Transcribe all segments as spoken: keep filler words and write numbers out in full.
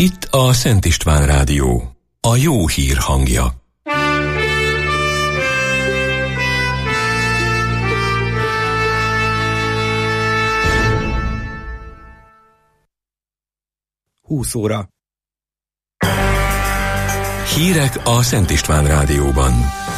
Itt a Szent István Rádió, a jó hír hangja. húsz óra. Hírek a Szent István Rádióban.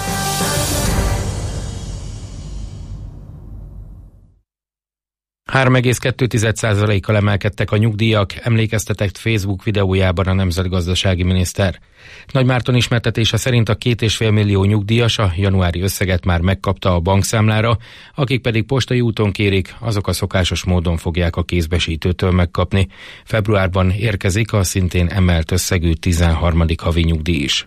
három egész kettő százalékkal emelkedtek a nyugdíjak, emlékeztetett Facebook videójában a nemzetgazdasági miniszter. Nagy Márton ismertetése szerint a két és fél millió nyugdíjas a januári összeget már megkapta a bankszámlára, akik pedig postai úton kérik, azok a szokásos módon fogják a kézbesítőtől megkapni. Februárban érkezik a szintén emelt összegű tizenharmadik havi nyugdíj is.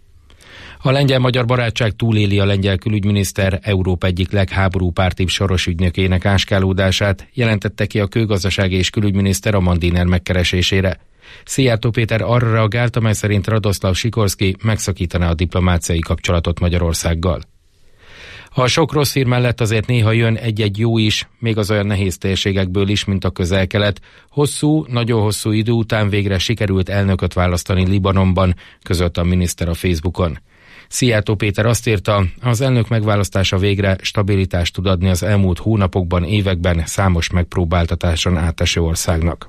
A lengyel-magyar barátság túléli a lengyel külügyminiszter Európa egyik legháborúpártibb soros ügynökének áskálódását, jelentette ki a kőgazdasági és külügyminiszter a Mandiner megkeresésére. Szijjártó Péter arra reagált, amely szerint Radoszlav Sikorszky megszakítaná a diplomáciai kapcsolatot Magyarországgal. A sok rossz hír mellett azért néha jön egy-egy jó is, még az olyan nehéz térségekből is, mint a Közel-Kelet. Hosszú, nagyon hosszú idő után végre sikerült elnököt választani Libanonban, közölte a miniszter a Facebookon. Szijjártó Péter azt írta, az elnök megválasztása végre stabilitást tud adni az elmúlt hónapokban, években számos megpróbáltatáson áteső országnak.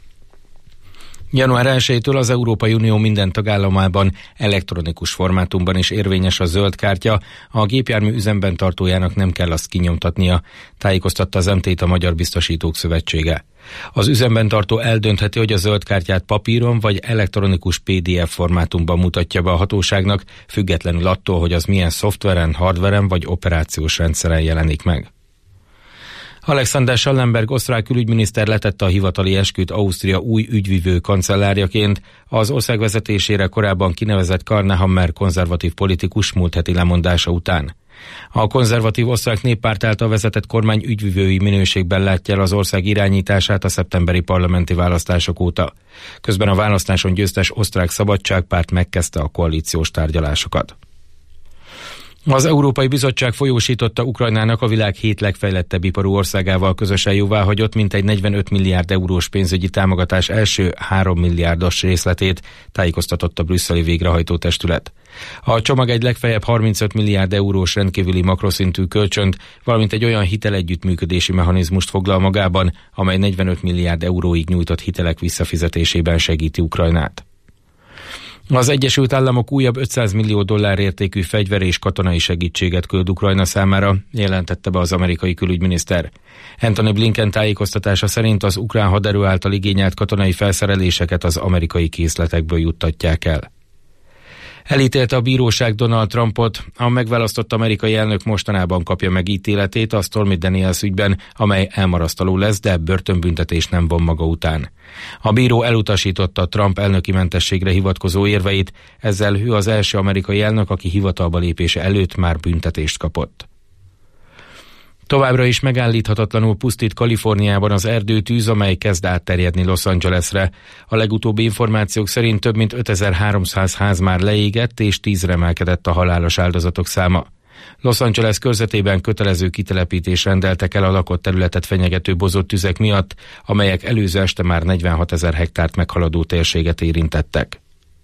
január elsejétől az Európai Unió minden tagállamában elektronikus formátumban is érvényes a zöld kártya, a gépjármű üzemben tartójának nem kell azt kinyomtatnia, tájékoztatta az em té-t a Magyar Biztosítók Szövetsége. Az üzemben tartó eldöntheti, hogy a zöld kártyát papíron vagy elektronikus pé dé ef formátumban mutatja be a hatóságnak, függetlenül attól, hogy az milyen szoftveren, hardveren vagy operációs rendszeren jelenik meg. Alexander Schallenberg osztrák külügyminiszter letette a hivatali esküt Ausztria új ügyvivő kancellárjaként, az ország vezetésére korábban kinevezett Karl Nehammer konzervatív politikus múlt heti lemondása után. A konzervatív osztrák néppárt által vezetett kormány ügyvivői minőségben látja el az ország irányítását a szeptemberi parlamenti választások óta. Közben a választáson győztes osztrák szabadságpárt megkezdte a koalíciós tárgyalásokat. Az Európai Bizottság folyósította Ukrajnának a világ hét legfejlettebb iparú országával közösen jóváhagyott mintegy negyvenöt milliárd eurós pénzügyi támogatás első három milliárdos részletét, tájékoztatott a brüsszeli végrehajtó testület. A csomag egy legfeljebb harmincöt milliárd eurós rendkívüli makroszintű kölcsönt, valamint egy olyan hitelegyüttműködési mechanizmust foglal magában, amely negyvenöt milliárd euróig nyújtott hitelek visszafizetésében segíti Ukrajnát. Az Egyesült Államok újabb ötszáz millió dollár értékű fegyver és katonai segítséget küld Ukrajna számára, jelentette be az amerikai külügyminiszter. Antony Blinken tájékoztatása szerint az ukrán haderő által igényelt katonai felszereléseket az amerikai készletekből juttatják el. Elítélte a bíróság Donald Trumpot, a megválasztott amerikai elnök mostanában kapja meg ítéletét a Stormy Daniels ügyben, amely elmarasztaló lesz, de börtönbüntetés nem von maga után. A bíró elutasította Trump elnöki mentességre hivatkozó érveit, ezzel ő az első amerikai elnök, aki hivatalba lépése előtt már büntetést kapott. Továbbra is megállíthatatlanul pusztít Kaliforniában az erdőtűz, amely kezd átterjedni Los Angelesre. A legutóbbi információk szerint több mint ötezer-háromszáz ház már leégett, és tízre emelkedett a halálos áldozatok száma. Los Angeles körzetében kötelező kitelepítést rendeltek el a lakott területet fenyegető bozott tüzek miatt, amelyek előző este már negyvenhatezer hektárt meghaladó térséget érintettek.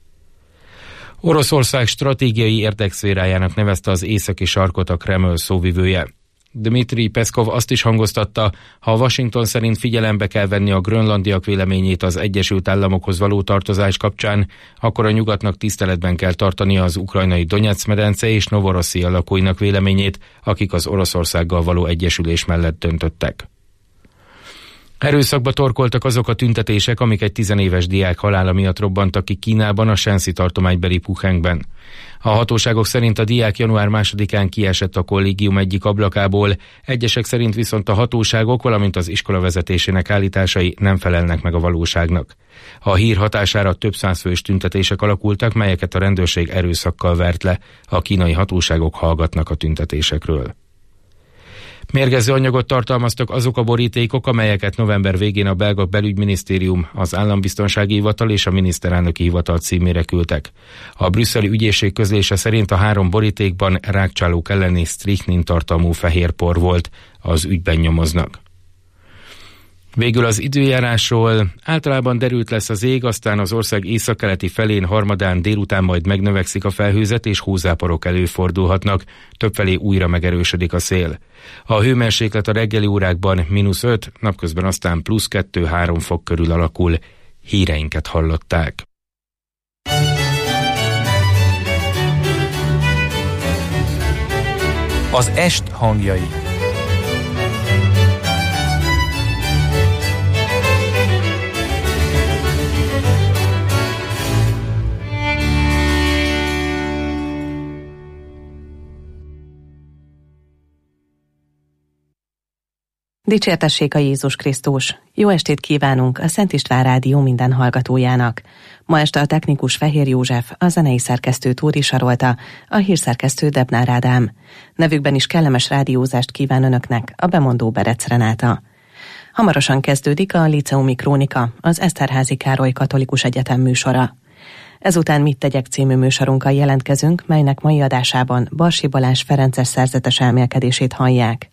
Oroszország stratégiai érdekszférájának nevezte az északi sarkot a Kreml szóvivője. Dmitri Peszkov azt is hangoztatta, ha a Washington szerint figyelembe kell venni a grönlandiak véleményét az Egyesült Államokhoz való tartozás kapcsán, akkor a nyugatnak tiszteletben kell tartania az ukrajnai Donetsz-medence és Novorosszija lakóinak véleményét, akik az Oroszországgal való egyesülés mellett döntöttek. Erőszakba torkoltak azok a tüntetések, amik egy tizenéves diák halála miatt robbantak ki Kínában, a Shanxi tartománybeli Puchengben. A hatóságok szerint a diák január másodikán kiesett a kollégium egyik ablakából, egyesek szerint viszont a hatóságok, valamint az iskola vezetésének állításai nem felelnek meg a valóságnak. A hír hatására több száz fős tüntetések alakultak, melyeket a rendőrség erőszakkal vert le, a kínai hatóságok hallgatnak a tüntetésekről. Mérgező anyagot tartalmaztak azok a borítékok, amelyeket november végén a belga belügyminisztérium, az állambiztonsági hivatal és a miniszterelnöki hivatal címére küldtek. A brüsszeli ügyészség közlése szerint a három borítékban rákcsálók elleni sztrichnin tartalmú fehér por volt, az ügyben nyomoznak. Végül az időjárásról: általában derült lesz az ég, aztán az ország északkeleti felén harmadán délután majd megnövekszik a felhőzet, és hózáporok előfordulhatnak, többfelé újra megerősödik a szél. A hőmérséklet a reggeli órákban mínusz öt, napközben aztán plusz kettő-három fok körül alakul. Híreinket hallották. Az est hangjai. Dicsértessék a Jézus Krisztus! Jó estét kívánunk a Szent István Rádió minden hallgatójának! Ma este a technikus Fehér József, a zenei szerkesztő Tóri Sarolta, a hírszerkesztő Debnár Ádám. Nevükben is kellemes rádiózást kíván önöknek a bemondó Berec Renáta. Hamarosan kezdődik a Líceumi Krónika, az Eszterházy Károly Katolikus Egyetem műsora. Ezután Mit tegyek című műsorunkkal jelentkezünk, melynek mai adásában Barsi Balázs ferences szerzetes elmélkedését hallják.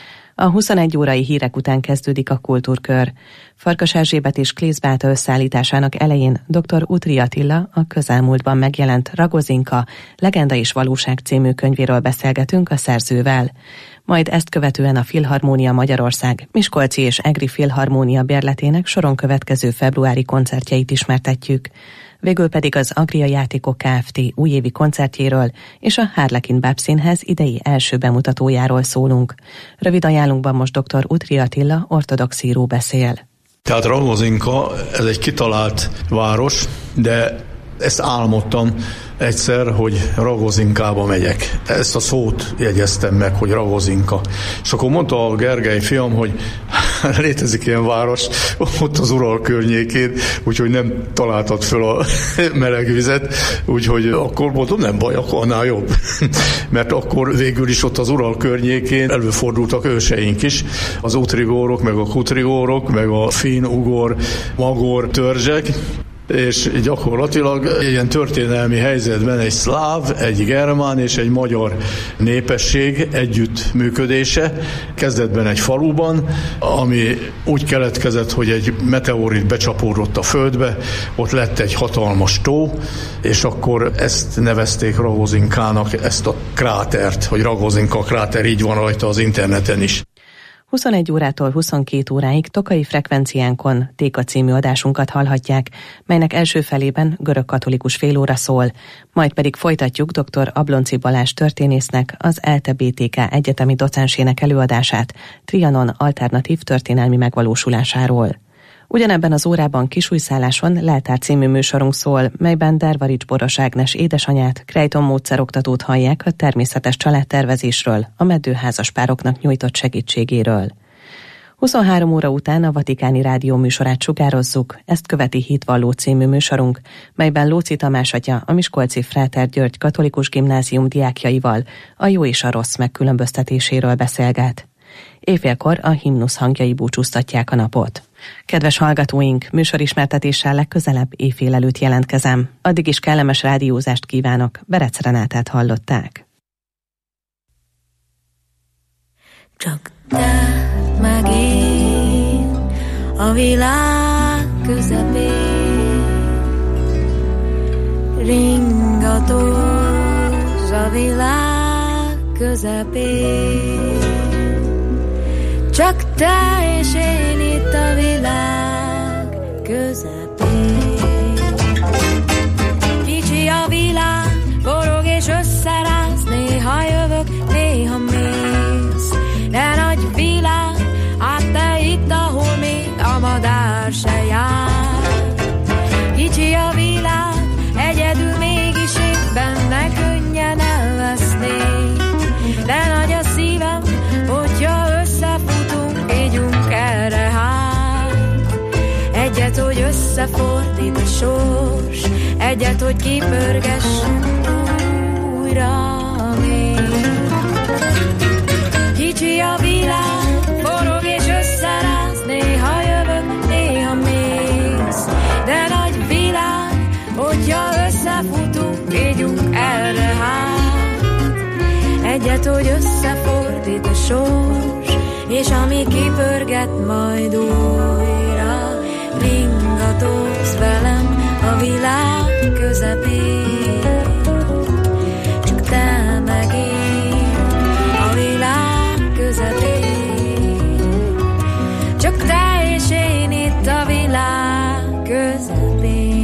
A huszonegy órai hírek után kezdődik a kultúrkör. Farkas Erzsébet és Klész Beáta összeállításának elején dr. Utri Attila a közelmúltban megjelent Ragozinka, Legenda és valóság című könyvéről beszélgetünk a szerzővel. Majd ezt követően a Filharmónia Magyarország, Miskolci és Egri Filharmónia bérletének soron következő februári koncertjeit ismertetjük. Végül pedig az Agria Játékok Kft. Újévi koncertjéről és a Harlekin Bábszínház idei első bemutatójáról szólunk. Rövid ajánlunkban most dr. Utri Attila, ortodox író beszél. Tehát Ragozinka, ez egy kitalált város, de ezt álmodtam egyszer, hogy Ragozinkába megyek. Ezt a szót jegyeztem meg, hogy Ragozinka. És akkor mondta a Gergely fiam, hogy létezik ilyen város ott az Ural környékén, úgyhogy nem találtad föl a meleg vizet, úgyhogy akkor mondom, nem baj, akkor annál jobb. Mert akkor végül is ott az Ural környékén előfordultak őseink is, az utrigórok, meg a kutrigórok, meg a finn, ugor, magor törzsek, és gyakorlatilag ilyen történelmi helyzetben egy szláv, egy germán és egy magyar népesség együttműködése kezdetben egy faluban, ami úgy keletkezett, hogy egy meteorit becsapódott a földbe, ott lett egy hatalmas tó, és akkor ezt nevezték Ragozinkának, ezt a krátert, hogy Ragozinka kráter, így van rajta az interneten is. huszonegy órától huszonkét óráig Tokai frekvenciánkon Téka című adásunkat hallhatják, melynek első felében görög-katolikus félóra szól, majd pedig folytatjuk dr. Ablonci Balázs történésznek, az é e té bé té ká egyetemi docensének előadását Trianon alternatív történelmi megvalósulásáról. Ugyanebben az órában Kisújszálláson Leltár című műsorunk szól, melyben Dervarics Boros Ágnes édesanyát, Krejton módszeroktatót hallják a természetes családtervezésről, a meddőházas pároknak nyújtott segítségéről. huszonhárom óra után a Vatikáni Rádió műsorát sugározzuk, ezt követi Hitvalló című műsorunk, melyben Lóczy Tamás atya a miskolci Fráter György Katolikus Gimnázium diákjaival a jó és a rossz megkülönböztetéséről beszélget. Éjfélkor a himnusz hangjai búcsúztatják a napot. Kedves hallgatóink, műsorismertetéssel legközelebb éjfél előtt jelentkezem. Addig is kellemes rádiózást kívánok, Berec Renátát hallották. Csak te meg én a világ közepén, ringatóz a világ közepén. Csak te és én itt a világ közepén. Kicsi a világ, forog és összeráz, néha jövök, néha mész. De nagy világ, hát te itt, ahol még a madár se jár. Kicsi a világ, egyedül mégis itt benne könnyen elvesznék. De nagy a szívem, hogyha összefutunk, ígyunk erre hát. Egyet, hogy összefordít a sors, egyet, hogy kipörgessünk újra még. Kicsi a világ, forog és összeráz, néha jövök, néha mész. De nagy világ, hogyha összefutunk, ígyunk erre hát. Egyet, hogy összefordít a sors, és ami kipörget majd újra, ringatózz velem a világ közepén. Csak te meg én a világ közepén, csak te és én itt a világ közepén.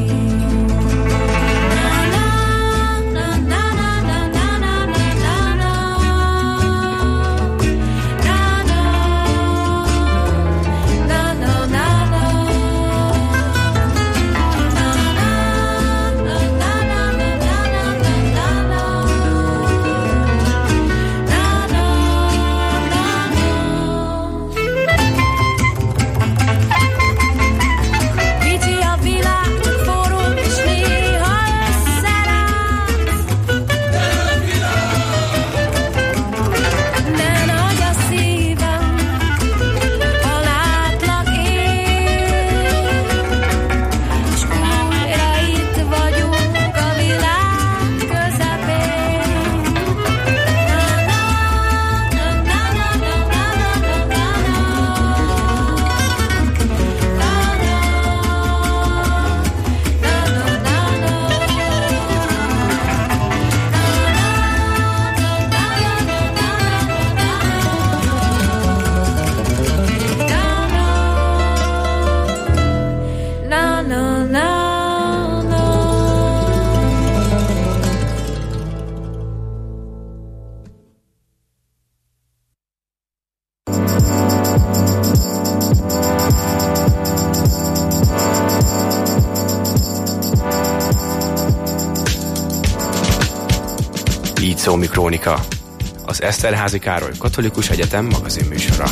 Líceumi Krónika, az Eszterházy Károly Katolikus Egyetem magazinműsora.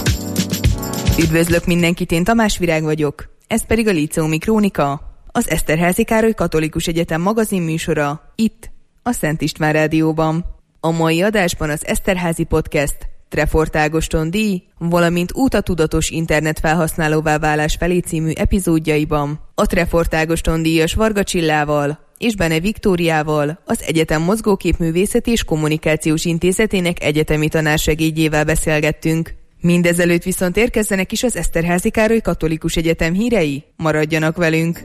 Üdvözlök mindenkit, én Tamás Virág vagyok, ez pedig a Líceumi Krónika, az Eszterházy Károly Katolikus Egyetem magazinműsora, itt, a Szent István Rádióban. A mai adásban az Eszterházy Podcast, Trefort Ágoston díj, valamint út a tudatos internet felhasználóvá válás felé című epizódjaiban a Trefort Ágoston díjas Varga Csillával és Bene Viktóriával, az egyetem Mozgóképművészeti és Kommunikációs Intézetének egyetemi tanársegédjével beszélgettünk. Mindezelőtt viszont érkezzenek is az Eszterházy Károly Katolikus Egyetem hírei, maradjanak velünk!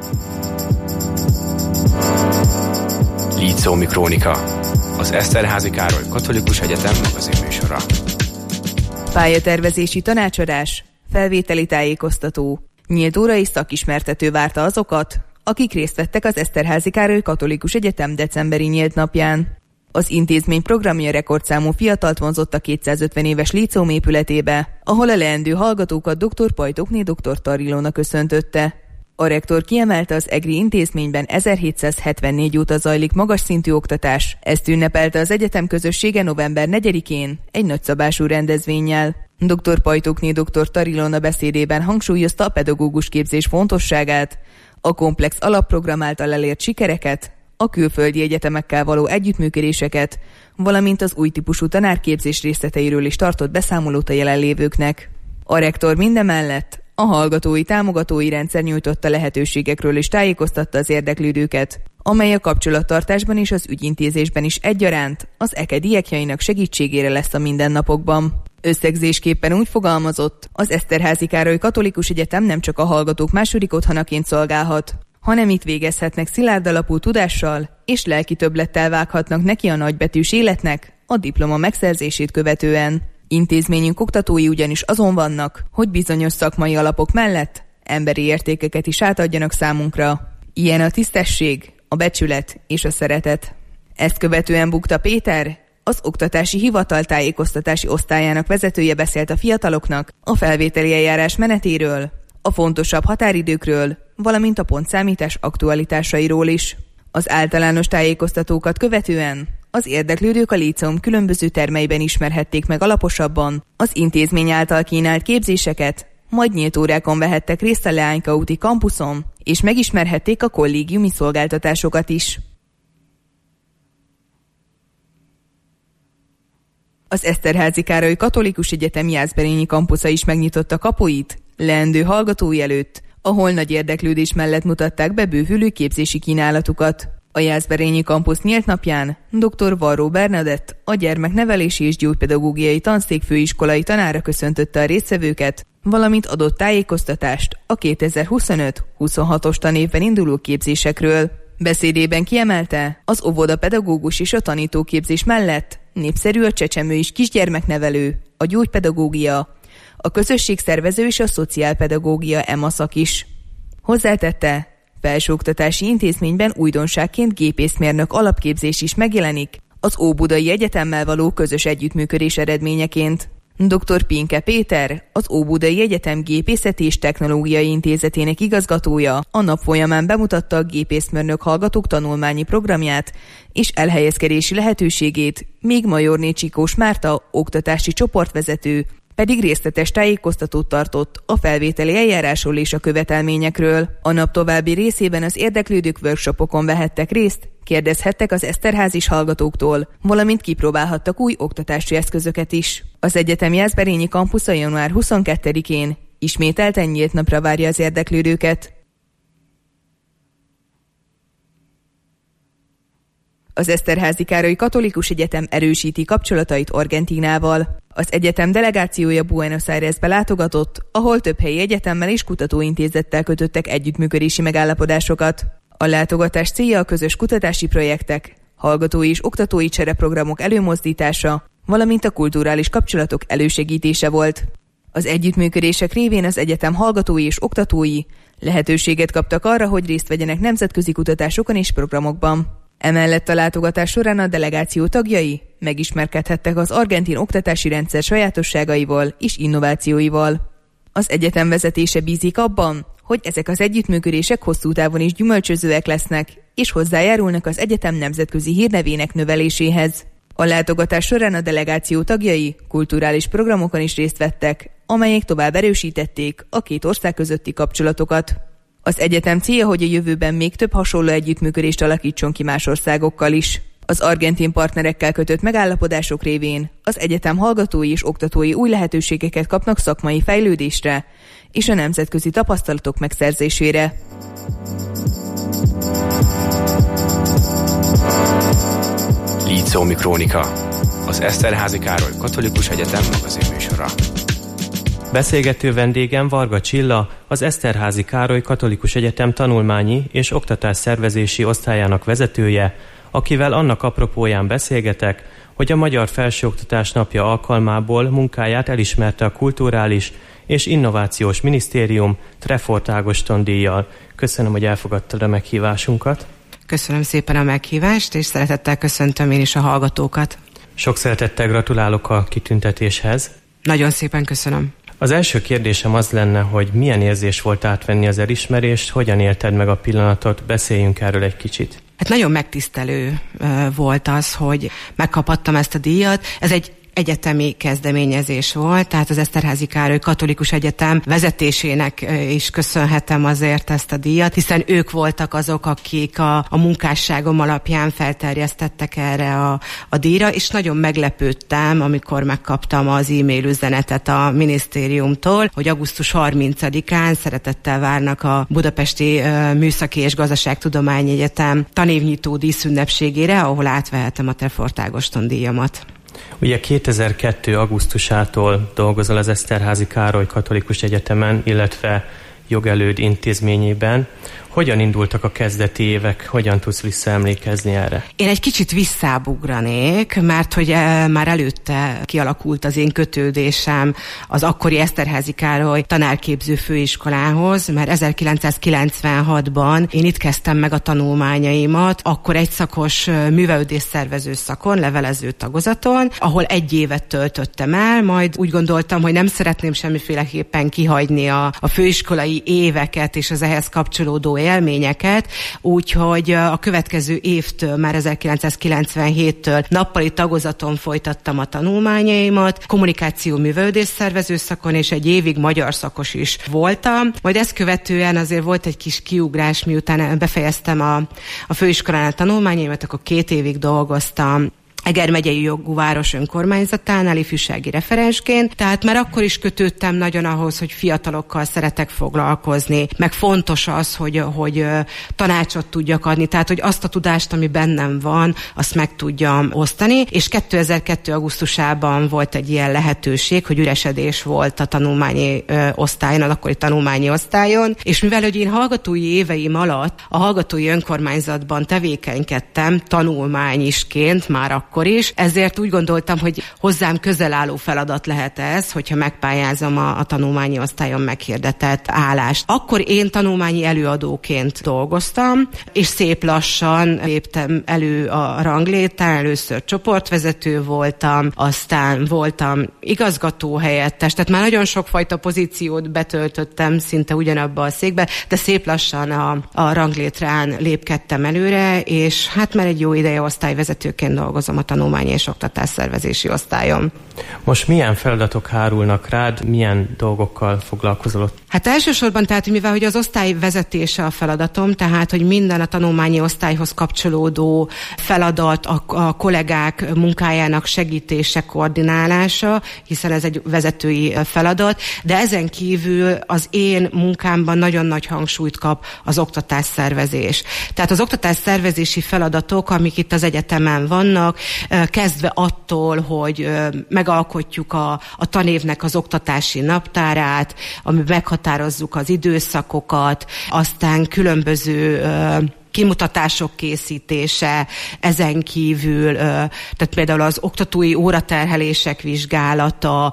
Líceumi Krónika, az Eszterházy Károly Katolikus Egyetem magazinműsora. Pályatervezési tanácsadás, felvételi tájékoztató, nyílt óra és szakismertető várta azokat, akik részt vettek az Eszterházy Károly Katolikus Egyetem decemberi nyílt napján. Az intézmény programja rekordszámú fiatalt vonzott a kétszázötven éves líceum épületébe, ahol a leendő hallgatókat dr. Pajtókné dr. Tarilóna köszöntötte. A rektor kiemelte, az egri intézményben ezerhétszázhetvennégy óta zajlik magas szintű oktatás. Ezt ünnepelte az egyetem közössége november negyedikén egy nagyszabású rendezvénnyel. dr. Pajtókné dr. Tarilóna beszédében hangsúlyozta a pedagógus képzés fontosságát, a komplex alapprogram által elért sikereket, a külföldi egyetemekkel való együttműködéseket, valamint az új típusú tanárképzés részleteiről is tartott beszámolót a jelenlévőknek. A rektor mindemellett a hallgatói támogatói rendszer nyújtotta lehetőségekről is tájékoztatta az érdeklődőket, amely a kapcsolattartásban és az ügyintézésben is egyaránt az e ká diákjainak segítségére lesz a mindennapokban. Összegzésképpen úgy fogalmazott, az Eszterházy Károly Katolikus Egyetem nem csak a hallgatók második otthonaként szolgálhat, hanem itt végezhetnek szilárd alapú tudással és lelki többlettel vághatnak neki a nagybetűs életnek a diploma megszerzését követően. Intézményünk oktatói ugyanis azon vannak, hogy bizonyos szakmai alapok mellett emberi értékeket is átadjanak számunkra. Ilyen a tisztesség, a becsület és a szeretet. Ezt követően Bukta Péter, az Oktatási Hivatal tájékoztatási osztályának vezetője beszélt a fiataloknak a felvételi eljárás menetéről, a fontosabb határidőkről, valamint a pontszámítás aktualitásairól is. Az általános tájékoztatókat követően az érdeklődők a líceum különböző termeiben ismerhették meg alaposabban az intézmény által kínált képzéseket, majd nyílt órákon vehettek részt a Leányka úti kampuszon, és megismerhették a kollégiumi szolgáltatásokat is. Az Eszterházy Károly Katolikus Egyetem Jászberényi kampusza is megnyitotta kapuit leendő hallgatói előtt, ahol nagy érdeklődés mellett mutatták be bővülő képzési kínálatukat. A Jászberényi Kampusz nyílt napján dr. Varró Bernadett, a gyermeknevelési és gyógypedagógiai tanszék főiskolai tanára köszöntötte a résztvevőket, valamint adott tájékoztatást a kétezer-huszonöt huszonhatos tanévben induló képzésekről. Beszédében kiemelte, az óvodapedagógus és a tanítóképzés mellett népszerű a csecsemő és kisgyermeknevelő, a gyógypedagógia, a közösségszervező és a szociálpedagógia e ma szak is. Hozzátette, felsőoktatási intézményben újdonságként gépészmérnök alapképzés is megjelenik az Óbudai Egyetemmel való közös együttműködés eredményeként. dr. Pinke Péter, az Óbudai Egyetem Gépészeti és Technológiai Intézetének igazgatója a nap folyamán bemutatta a gépészmérnök hallgatók tanulmányi programját és elhelyezkedési lehetőségét, míg Majorné Csikós Márta, oktatási csoportvezető, pedig részletes tájékoztatót tartott a felvételi eljárásról és a követelményekről. A nap további részében az érdeklődők workshopokon vehettek részt, kérdezhettek az Eszterházis hallgatóktól, valamint kipróbálhattak új oktatási eszközöket is. Az egyetem Jászberényi kampusza január huszonkettedikén ismételten nyílt napra várja az érdeklődőket. Az Eszterházy Károly Katolikus Egyetem erősíti kapcsolatait Argentínával. Az egyetem delegációja Buenos Airesbe látogatott, ahol több helyi egyetemmel és kutatóintézettel kötöttek együttműködési megállapodásokat. A látogatás célja a közös kutatási projektek, hallgatói és oktatói csereprogramok előmozdítása, valamint a kulturális kapcsolatok elősegítése volt. Az együttműködések révén az egyetem hallgatói és oktatói lehetőséget kaptak arra, hogy részt vegyenek nemzetközi kutatásokon és programokban. Emellett a látogatás során a delegáció tagjai megismerkedhettek az argentin oktatási rendszer sajátosságaival és innovációival. Az egyetem vezetése bízik abban, hogy ezek az együttműködések hosszú távon is gyümölcsözőek lesznek, és hozzájárulnak az egyetem nemzetközi hírnevének növeléséhez. A látogatás során a delegáció tagjai kulturális programokon is részt vettek, amelyek tovább erősítették a két ország közötti kapcsolatokat. Az egyetem célja, hogy a jövőben még több hasonló együttműködést alakítson ki más országokkal is. Az argentin partnerekkel kötött megállapodások révén az egyetem hallgatói és oktatói új lehetőségeket kapnak szakmai fejlődésre és a nemzetközi tapasztalatok megszerzésére. Lícómi Krónika, az Eszterházy Károly Katolikus Egyetem magazinműsora. Beszélgető vendégem Varga Csilla, az Eszterházy Károly Katolikus Egyetem tanulmányi és oktatásszervezési osztályának vezetője, akivel annak apropóján beszélgetek, hogy a Magyar Felsőoktatás Napja alkalmából munkáját elismerte a Kulturális és Innovációs Minisztérium Trefort Ágoston díjjal. Köszönöm, hogy elfogadtad a meghívásunkat. Köszönöm szépen a meghívást, és szeretettel köszöntöm én is a hallgatókat. Sok szeretettel gratulálok a kitüntetéshez. Nagyon szépen köszönöm. Az első kérdésem az lenne, hogy milyen érzés volt átvenni az elismerést, hogyan élted meg a pillanatot, beszéljünk erről egy kicsit. Hát nagyon megtisztelő volt az, hogy megkaphattam ezt a díjat. Ez egy egyetemi kezdeményezés volt, tehát az Eszterházy Károly Katolikus Egyetem vezetésének is köszönhetem azért ezt a díjat, hiszen ők voltak azok, akik a, a munkásságom alapján felterjesztettek erre a, a díjra, és nagyon meglepődtem, amikor megkaptam az e-mail üzenetet a minisztériumtól, hogy augusztus harmincadikán szeretettel várnak a Budapesti Műszaki és Gazdaságtudományi Egyetem tanévnyitó díszünnepségére, ahol átvehetem a Trefort Ágoston díjamat. Ugye kétezer-kettő augusztusától dolgozol az Eszterházy Károly Katolikus Egyetemen, illetve jogelőd intézményében. Hogyan indultak a kezdeti évek? Hogyan tudsz visszaemlékezni erre? Én egy kicsit visszábugranék, mert hogy már előtte kialakult az én kötődésem az akkori Eszterházy Károly tanárképző főiskolához, mert ezerkilencszázkilencvenhatban én itt kezdtem meg a tanulmányaimat, akkor egyszakos művelődésszervező szakon, levelező tagozaton, ahol egy évet töltöttem el, majd úgy gondoltam, hogy nem szeretném semmiféleképpen kihagyni a, a főiskolai éveket és az ehhez kapcsolódó élményeket, úgyhogy a következő évtől, már ezerkilencszázkilencvenhéttől nappali tagozaton folytattam a tanulmányaimat, kommunikáció művelődésszervező szakon, és egy évig magyar szakos is voltam. Majd ezt követően azért volt egy kis kiugrás, miután befejeztem a, a főiskolán a tanulmányaimat, akkor két évig dolgoztam Eger megyei jogú város önkormányzatánál ifjúsági referensként, tehát már akkor is kötődtem nagyon ahhoz, hogy fiatalokkal szeretek foglalkozni, meg fontos az, hogy, hogy tanácsot tudjak adni, tehát hogy azt a tudást, ami bennem van, azt meg tudjam osztani, és kétezer-kettő augusztusában volt egy ilyen lehetőség, hogy üresedés volt a tanulmányi osztályon, az akkori tanulmányi osztályon, és mivel, hogy én hallgatói éveim alatt a hallgatói önkormányzatban tevékenykedtem tanulmányisként már akkor is, ezért úgy gondoltam, hogy hozzám közel álló feladat lehet ez, hogyha megpályázom a, a tanulmányi osztályon meghirdetett állást. Akkor én tanulmányi előadóként dolgoztam, és szép lassan léptem elő a ranglétrán, először csoportvezető voltam, aztán voltam igazgatóhelyettes, tehát már nagyon sokfajta pozíciót betöltöttem szinte ugyanabba a székbe, de szép lassan a, a ranglétrán lépkedtem előre, és hát már egy jó ideje osztályvezetőként dolgozom a tanulmányi és oktatásszervezési osztályon. Most milyen feladatok hárulnak rád, milyen dolgokkal foglalkozol? Hát elsősorban, tehát mivel hogy az osztály vezetése a feladatom, tehát hogy minden a tanulmányi osztályhoz kapcsolódó feladat, a, a kollégák munkájának segítése, koordinálása, hiszen ez egy vezetői feladat, de ezen kívül az én munkámban nagyon nagy hangsúlyt kap az oktatásszervezés. Tehát az oktatásszervezési feladatok, amik itt az egyetemen vannak, kezdve attól, hogy megalkotjuk a, a tanévnek az oktatási naptárát, amiben meghatározzuk az időszakokat, aztán különböző kimutatások készítése, ezen kívül, tehát például az oktatói óraterhelések vizsgálata,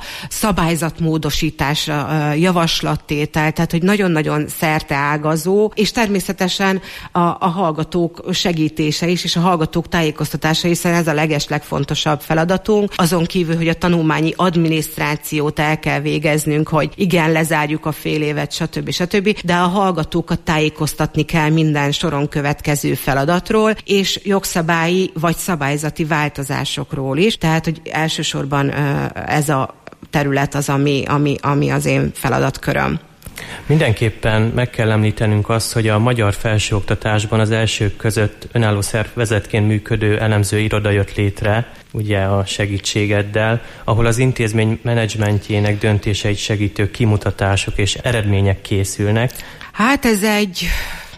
szabályzatmódosításra, javaslattétel, tehát hogy nagyon-nagyon szerteágazó, és természetesen a, a hallgatók segítése is, és a hallgatók tájékoztatása, hiszen ez a legeslegfontosabb feladatunk. Azon kívül, hogy a tanulmányi adminisztrációt el kell végeznünk, hogy igen, lezárjuk a fél évet, stb. stb., de a hallgatókat tájékoztatni kell minden soron következő feladatról, és jogszabályi vagy szabályzati változásokról is. Tehát, hogy elsősorban ez a terület az, ami, ami, ami az én feladatköröm. Mindenképpen meg kell említenünk azt, hogy a magyar felsőoktatásban az elsők között önálló szervezetként működő elemző iroda jött létre, ugye a segítségeddel, ahol az intézmény menedzsmentjének döntéseit segítő kimutatások és eredmények készülnek. Hát ez egy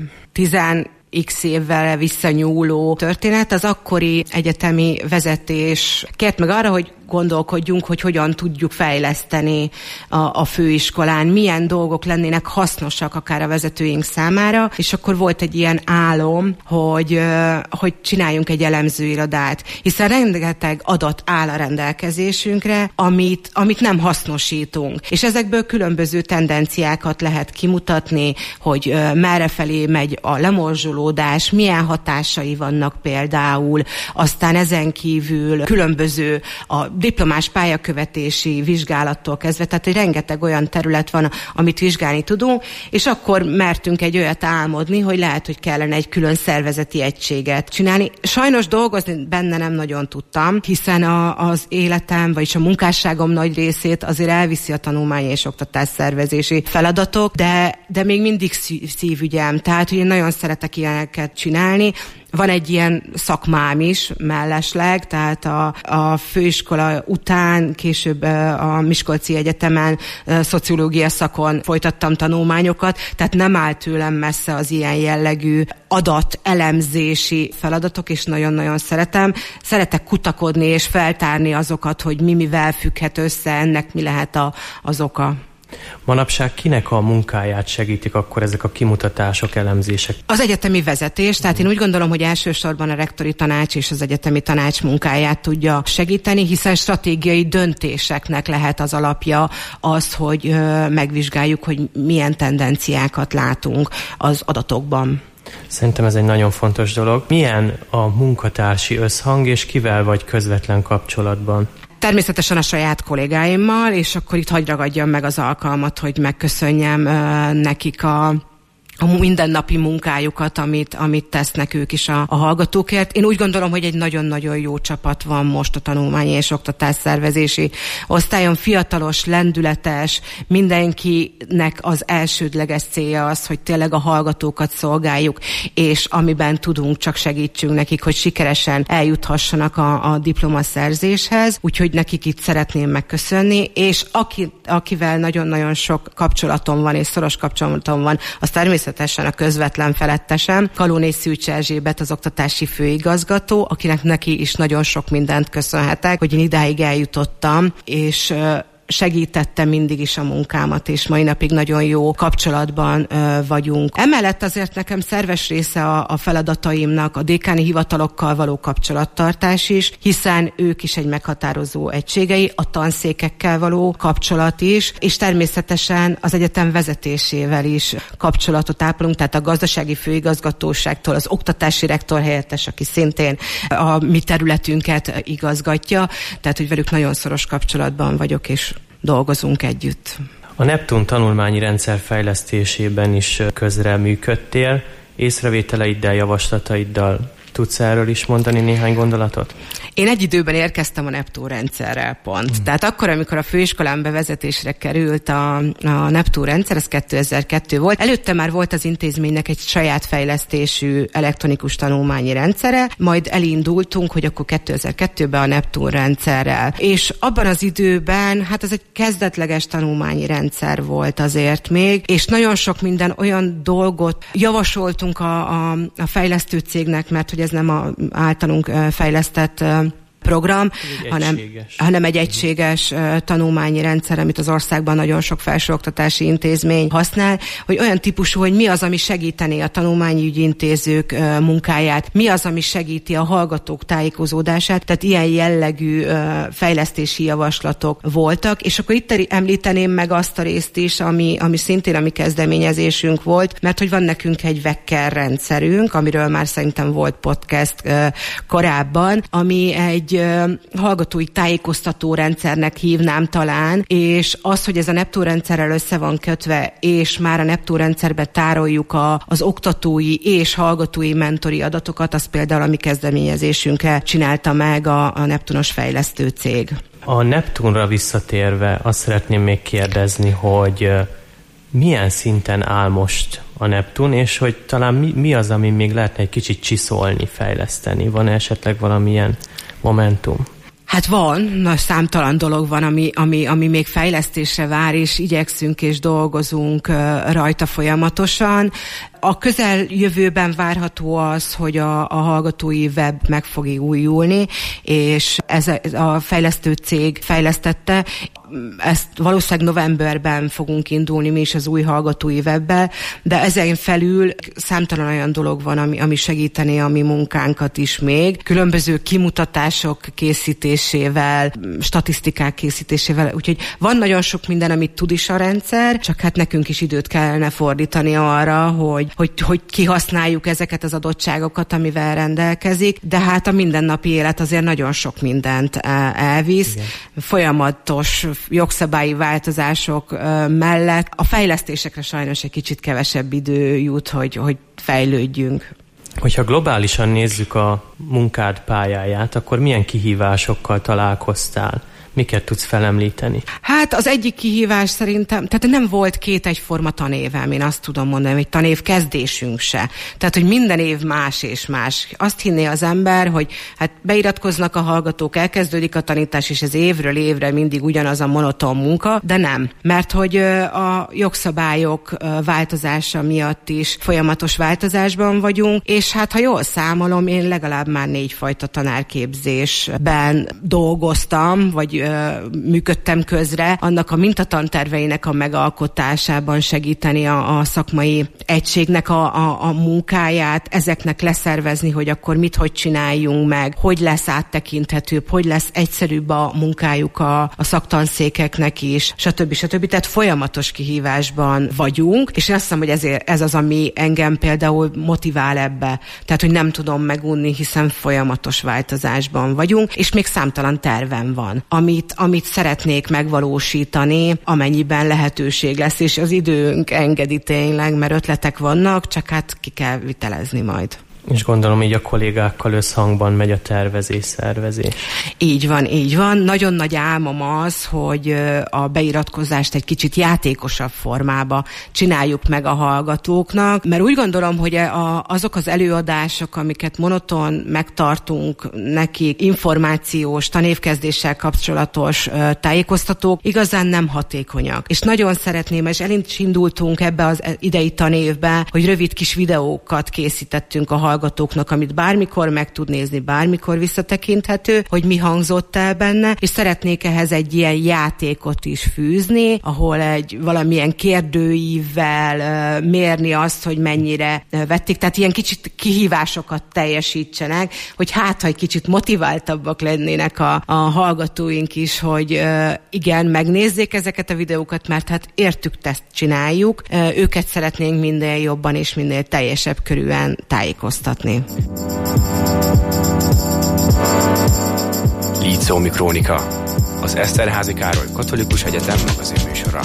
tizen x évvel visszanyúló történet. Az akkori egyetemi vezetés kért meg arra, hogy gondolkodjunk, hogy hogyan tudjuk fejleszteni a, a főiskolán, milyen dolgok lennének hasznosak akár a vezetőink számára, és akkor volt egy ilyen álom, hogy, hogy csináljunk egy elemzőirodát, hiszen rengeteg adat áll a rendelkezésünkre, amit, amit nem hasznosítunk. És ezekből különböző tendenciákat lehet kimutatni, hogy merrefelé megy a lemorzsolódás, milyen hatásai vannak például, aztán ezen kívül különböző a diplomás pályakövetési vizsgálattól kezdve, tehát egy rengeteg olyan terület van, amit vizsgálni tudunk, és akkor mertünk egy olyat álmodni, hogy lehet, hogy kellene egy külön szervezeti egységet csinálni. Sajnos dolgozni benne nem nagyon tudtam, hiszen a, az életem, vagyis a munkásságom nagy részét azért elviszi a tanulmányi és oktatásszervezési feladatok, de, de még mindig szívügyem, tehát hogy én nagyon szeretek ilyeneket csinálni. Van egy ilyen szakmám is mellesleg, tehát a, a főiskola után később a Miskolci Egyetemen szociológia szakon folytattam tanulmányokat, tehát nem áll tőlem messze az ilyen jellegű adatelemzési feladatok, és nagyon-nagyon szeretem. Szeretek kutakodni és feltárni azokat, hogy mi mivel függhet össze, ennek mi lehet a, az oka. Manapság kinek a munkáját segítik akkor ezek a kimutatások, elemzések? Az egyetemi vezetés, tehát én úgy gondolom, hogy elsősorban a rektori tanács és az egyetemi tanács munkáját tudja segíteni, hiszen stratégiai döntéseknek lehet az alapja az, hogy megvizsgáljuk, hogy milyen tendenciákat látunk az adatokban. Szerintem ez egy nagyon fontos dolog. Milyen a munkatársi összhang, és kivel vagy közvetlen kapcsolatban? Természetesen a saját kollégáimmal, és akkor itt hadd ragadjam meg az alkalmat, hogy megköszönjem uh, nekik a a mindennapi munkájukat, amit, amit tesznek ők is a, a hallgatókért. Én úgy gondolom, hogy egy nagyon-nagyon jó csapat van most a tanulmányi és oktatásszervezési osztályon. Fiatalos, lendületes, mindenkinek az elsődleges célja az, hogy tényleg a hallgatókat szolgáljuk, és amiben tudunk, csak segítsünk nekik, hogy sikeresen eljuthassanak a, a diplomaszerzéshez. Úgyhogy nekik itt szeretném megköszönni, és aki, akivel nagyon-nagyon sok kapcsolatom van, és szoros kapcsolatom van, az természetesen a közvetlen felettesem, Kalóné Szűcs Erzsébet, az oktatási főigazgató, akinek neki is nagyon sok mindent köszönhetek, hogy én idáig eljutottam, és segítette mindig is a munkámat, és mai napig nagyon jó kapcsolatban ö, vagyunk. Emellett azért nekem szerves része a, a feladataimnak a dékáni hivatalokkal való kapcsolattartás is, hiszen ők is egy meghatározó egységei, a tanszékekkel való kapcsolat is, és természetesen az egyetem vezetésével is kapcsolatot ápolunk, tehát a gazdasági főigazgatóságtól az oktatási rektor helyettes, aki szintén a mi területünket igazgatja, tehát hogy velük nagyon szoros kapcsolatban vagyok, és dolgozunk együtt. A Neptun tanulmányi rendszer fejlesztésében is közreműködtél, észrevételeiddel, javaslataiddal tudsz erről is mondani néhány gondolatot? Én egy időben érkeztem a Neptun rendszerrel pont. Hmm. Tehát akkor, amikor a főiskolán bevezetésre került a, a Neptun rendszer, ez kétezer-kettő volt. Előtte már volt az intézménynek egy saját fejlesztésű elektronikus tanulmányi rendszere, majd elindultunk, hogy akkor kétezer-kettőben a Neptun rendszerrel. És abban az időben, hát ez egy kezdetleges tanulmányi rendszer volt azért még, és nagyon sok minden olyan dolgot javasoltunk a, a, a fejlesztő cégnek, mert hogy ez nem a általunk fejlesztett program, egy hanem, hanem egy egységes uh, tanulmányi rendszer, amit az országban nagyon sok felsőoktatási intézmény használ, hogy olyan típusú, hogy mi az, ami segítené a tanulmányi ügyintézők uh, munkáját, mi az, ami segíti a hallgatók tájékozódását, tehát ilyen jellegű uh, fejlesztési javaslatok voltak, és akkor itt említeném meg azt a részt is, ami, ami szintén a mi kezdeményezésünk volt, mert hogy van nekünk egy Wecker rendszerünk, amiről már szerintem volt podcast uh, korábban, ami egy egy hallgatói tájékoztató rendszernek hívnám talán, és az, hogy ez a Neptun rendszerrel össze van kötve, és már a Neptun rendszerbe tároljuk a, az oktatói és hallgatói mentori adatokat, az például a mi kezdeményezésünkkel csinálta meg a, a Neptunos fejlesztő cég. A Neptunra visszatérve azt szeretném még kérdezni, hogy milyen szinten áll most a Neptun, és hogy talán mi, mi az, ami még lehetne egy kicsit csiszolni, fejleszteni? Van esetleg valamilyen momentum? Hát van, nagy számtalan dolog van, ami, ami, ami még fejlesztésre vár, és igyekszünk és dolgozunk rajta folyamatosan. A közeljövőben várható az, hogy a, a hallgatói web meg fog újulni, és ez a, a fejlesztő cég fejlesztette. Ezt valószínűleg novemberben fogunk indulni mi is az új hallgatói webbel, de ezen felül számtalan olyan dolog van, ami, ami segítené a mi munkánkat is még. Különböző kimutatások készítésével, statisztikák készítésével, úgyhogy van nagyon sok minden, amit tud is a rendszer, csak hát nekünk is időt kellene fordítani arra, hogy Hogy, hogy kihasználjuk ezeket az adottságokat, amivel rendelkezik, de hát a mindennapi élet azért nagyon sok mindent elvisz. Igen. Folyamatos jogszabályi változások mellett a fejlesztésekre sajnos egy kicsit kevesebb idő jut, hogy, hogy fejlődjünk. Hogyha globálisan nézzük a munkád pályáját, akkor milyen kihívásokkal találkoztál? Miket tudsz felemlíteni? Hát az egyik kihívás szerintem, tehát nem volt két egyforma tanévem, én azt tudom mondani, hogy tanév kezdésünk se. Tehát, hogy minden év más és más. Azt hinné az ember, hogy hát beiratkoznak a hallgatók, elkezdődik a tanítás, és ez évről évre mindig ugyanaz a monoton munka, de nem. Mert hogy a jogszabályok változása miatt is folyamatos változásban vagyunk, és hát ha jól számolom, én legalább már négyfajta tanárképzésben dolgoztam, vagy működtem közre, annak a mintatanterveinek a megalkotásában segíteni a, a szakmai egységnek a, a, a munkáját, ezeknek leszervezni, hogy akkor mit, hogy csináljunk meg, hogy lesz áttekinthetőbb, hogy lesz egyszerűbb a munkájuk a, a szaktanszékeknek is, stb. stb. Tehát folyamatos kihívásban vagyunk, és én azt hiszem, hogy ezért, ez az, ami engem például motivál ebbe. Tehát, hogy nem tudom megunni, hiszen folyamatos változásban vagyunk, és még számtalan tervem van, ami amit, amit szeretnék megvalósítani, amennyiben lehetőség lesz, és az időnk engedi tényleg, mert ötletek vannak, csak hát ki kell vitelezni majd. És gondolom így a kollégákkal összhangban megy a tervezés, szervezés. Így van, így van. Nagyon nagy álmom az, hogy a beiratkozást egy kicsit játékosabb formába csináljuk meg a hallgatóknak, mert úgy gondolom, hogy a, azok az előadások, amiket monoton megtartunk nekik, információs, tanévkezdéssel kapcsolatos tájékoztatók, igazán nem hatékonyak. És nagyon szeretném, és el is indultunk ebbe az idei tanévbe, hogy rövid kis videókat készítettünk a hallgatóknak, hallgatóknak, amit bármikor meg tud nézni, bármikor visszatekinthető, hogy mi hangzott el benne, és szeretnék ehhez egy ilyen játékot is fűzni, ahol egy valamilyen kérdőívvel uh, mérni azt, hogy mennyire uh, vették, tehát ilyen kicsit kihívásokat teljesítsenek, hogy hát, ha egy kicsit motiváltabbak lennének a, a hallgatóink is, hogy uh, igen, megnézzék ezeket a videókat, mert hát értük, ezt csináljuk, uh, őket szeretnénk minél jobban és minél teljesebb körűen tájékoztatni. Líceumi Krónika, az Eszterházy Károly Katolikus Egyetem magazinműsora.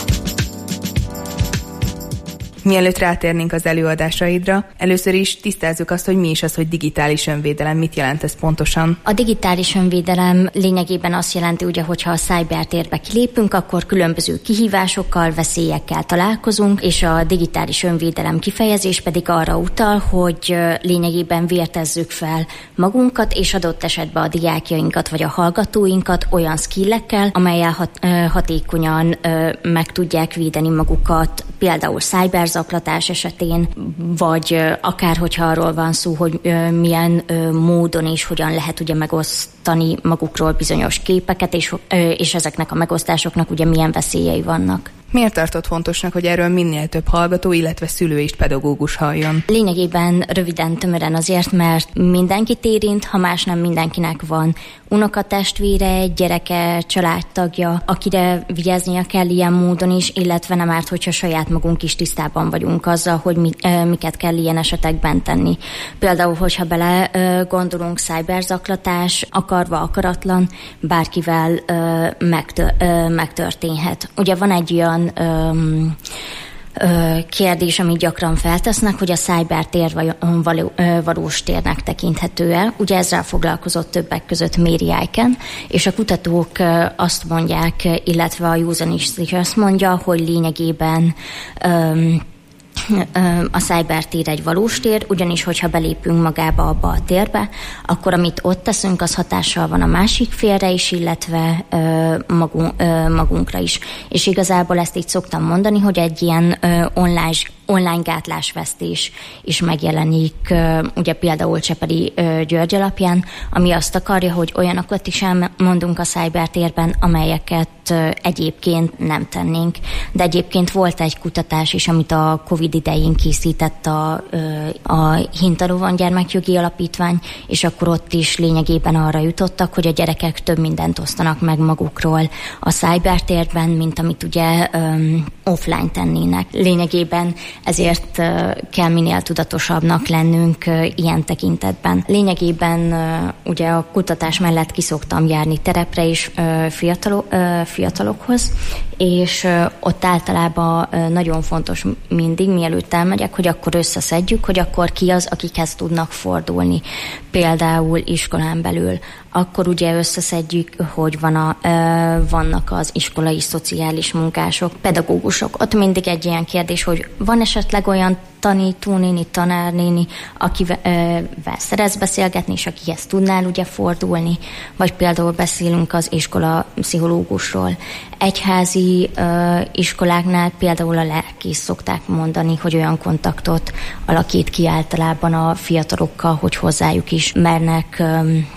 Mielőtt rátérnénk az előadásaidra, először is tisztázzuk azt, hogy mi is az, hogy digitális önvédelem, mit jelent ez pontosan? A digitális önvédelem lényegében azt jelenti, ugye, hogyha a cybertérbe kilépünk, akkor különböző kihívásokkal, veszélyekkel találkozunk, és a digitális önvédelem kifejezés pedig arra utal, hogy lényegében vértezzük fel magunkat, és adott esetben a diákjainkat vagy a hallgatóinkat olyan skillekkel, amellyel hat, hatékonyan meg tudják védeni magukat, például cyber zaklatás esetén, vagy akár hogyha arról van szó, hogy milyen módon és hogyan lehet ugye megosztani magukról bizonyos képeket, és, és ezeknek a megosztásoknak ugye milyen veszélyei vannak. Miért tartott fontosnak, hogy erről minél több hallgató, illetve szülő és pedagógus halljon? Lényegében röviden, tömören azért, mert mindenkit érint, ha más nem, mindenkinek van unokatestvére, gyereke, családtagja, akire vigyáznia kell ilyen módon is, illetve nem árt, hogyha saját magunk is tisztában vagyunk azzal, hogy mi, miket kell ilyen esetekben tenni. Például, hogyha bele gondolunk, cyberzaklatás, akarva, akaratlan, bárkivel megtör, megtörténhet. Ugye van egy olyan Öm, ö, kérdés, amit gyakran feltesznek, hogy a cybertér vagy való, ö, valós térnek tekinthető el. Ugye ezzel foglalkozott többek között Mary Eichen, és a kutatók ö, azt mondják, illetve a józanész is azt mondja, hogy lényegében öm, a cybertér egy valós tér, ugyanis hogyha belépünk magába abba a térbe, akkor amit ott teszünk, az hatással van a másik félre is, illetve ö, magunk, ö, magunkra is. És igazából ezt így szoktam mondani, hogy egy ilyen ö, online, online gátlásvesztés is megjelenik, ö, ugye például Csepeli ö, György alapján, ami azt akarja, hogy olyanokat is elmondunk a cybertérben, amelyeket ö, egyébként nem tennénk. De egyébként volt egy kutatás is, amit a Covid idején készített a, a Hintalovon Gyermekjogi Alapítvány, és akkor ott is lényegében arra jutottak, hogy a gyerekek több mindent osztanak meg magukról a cybertérben, mint amit ugye um, offline tennének. Lényegében ezért uh, kell minél tudatosabbnak lennünk uh, ilyen tekintetben. Lényegében uh, ugye a kutatás mellett ki szoktam járni terepre is uh, fiatalo, uh, fiatalokhoz, és uh, ott általában uh, nagyon fontos mindig, mielőtt elmegyek, hogy akkor összeszedjük, hogy akkor ki az, akikhez tudnak fordulni. Például iskolán belül. Akkor ugye összeszedjük, hogy van a, ö, vannak az iskolai szociális munkások, pedagógusok. Ott mindig egy ilyen kérdés, hogy van esetleg olyan tanítónéni, tanárnéni, akivel szeretsz beszélgetni, és akihez tudnál ugye fordulni, vagy például beszélünk az iskola pszichológusról. Egyházi ö, iskoláknál például a lelkész szokták mondani, hogy olyan kontaktot alakít ki általában a fiatalokkal, hogy hozzájuk is mernek ö,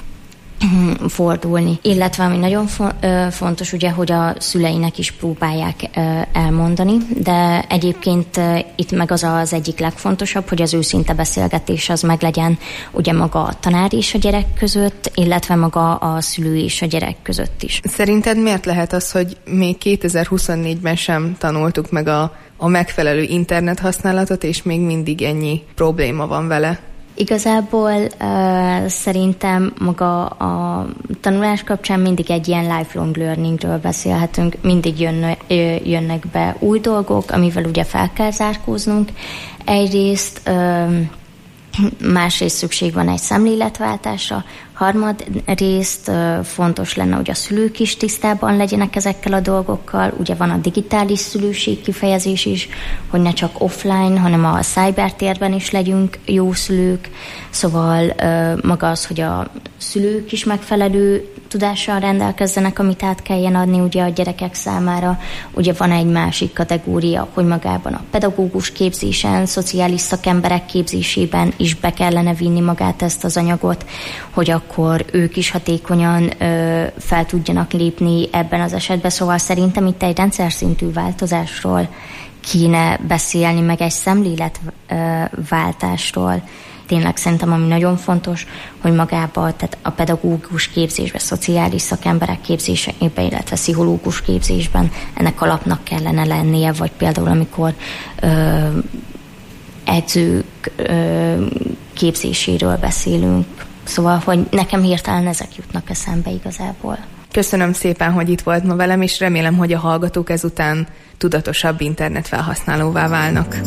fordulni. Illetve ami nagyon fontos, ugye, hogy a szüleinek is próbálják elmondani, de egyébként itt meg az az egyik legfontosabb, hogy az őszinte beszélgetés az meglegyen ugye maga a tanár és a gyerek között, illetve maga a szülő és a gyerek között is. Szerinted miért lehet az, hogy még kétezer-huszonnégyben sem tanultuk meg a, a megfelelő internet használatot, és még mindig ennyi probléma van vele? Igazából uh, szerintem maga a tanulás kapcsán mindig egy ilyen lifelong learningről beszélhetünk, mindig jönne, jönnek be új dolgok, amivel ugye fel kell zárkóznunk. Egyrészt, uh, másrészt szükség van egy szemléletváltásra, harmadrészt uh, fontos lenne, hogy a szülők is tisztában legyenek ezekkel a dolgokkal. Ugye van a digitális szülőség kifejezés is, hogy ne csak offline, hanem a cybertérben is legyünk jó szülők. Szóval uh, maga az, hogy a szülők is megfelelő tudással rendelkezzenek, amit át kelljen adni ugye a gyerekek számára. Ugye van egy másik kategória, hogy magában a pedagógus képzésen, szociális szakemberek képzésében is be kellene vinni magát ezt az anyagot, hogy akkor ők is hatékonyan ö, fel tudjanak lépni ebben az esetben. Szóval szerintem itt egy rendszer szintű változásról kéne beszélni, meg egy szemléletváltásról. Tényleg szerintem, ami nagyon fontos, hogy magában, tehát a pedagógus képzésben, szociális szakemberek képzésében, illetve pszichológus képzésben ennek alapnak kellene lennie, vagy például amikor ö, edzők ö, képzéséről beszélünk. Szóval, hogy nekem hirtelen ezek jutnak eszembe igazából. Köszönöm szépen, hogy itt volt ma velem, és remélem, hogy a hallgatók ezután tudatosabb internetfelhasználóvá válnak.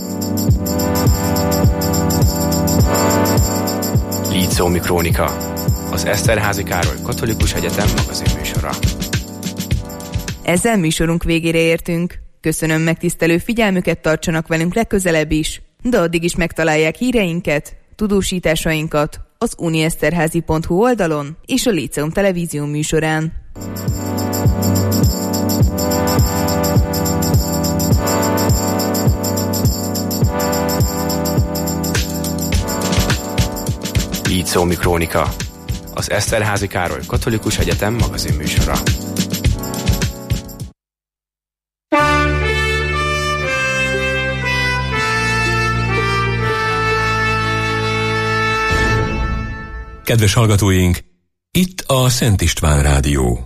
Lícómi Krónika, az Eszterházy Károly Katolikus Egyetem magazinműsora. Ezzel műsorunk végére értünk. Köszönöm megtisztelő figyelmüket, tartsanak velünk legközelebb is, de addig is megtalálják híreinket, tudósításainkat az unieszterházy pont hu oldalon és a Líceum televízió műsorán. Lícómi Krónika, az Eszterházy Károly Katolikus Egyetem magazinműsora. Kedves hallgatóink, itt a Szent István Rádió.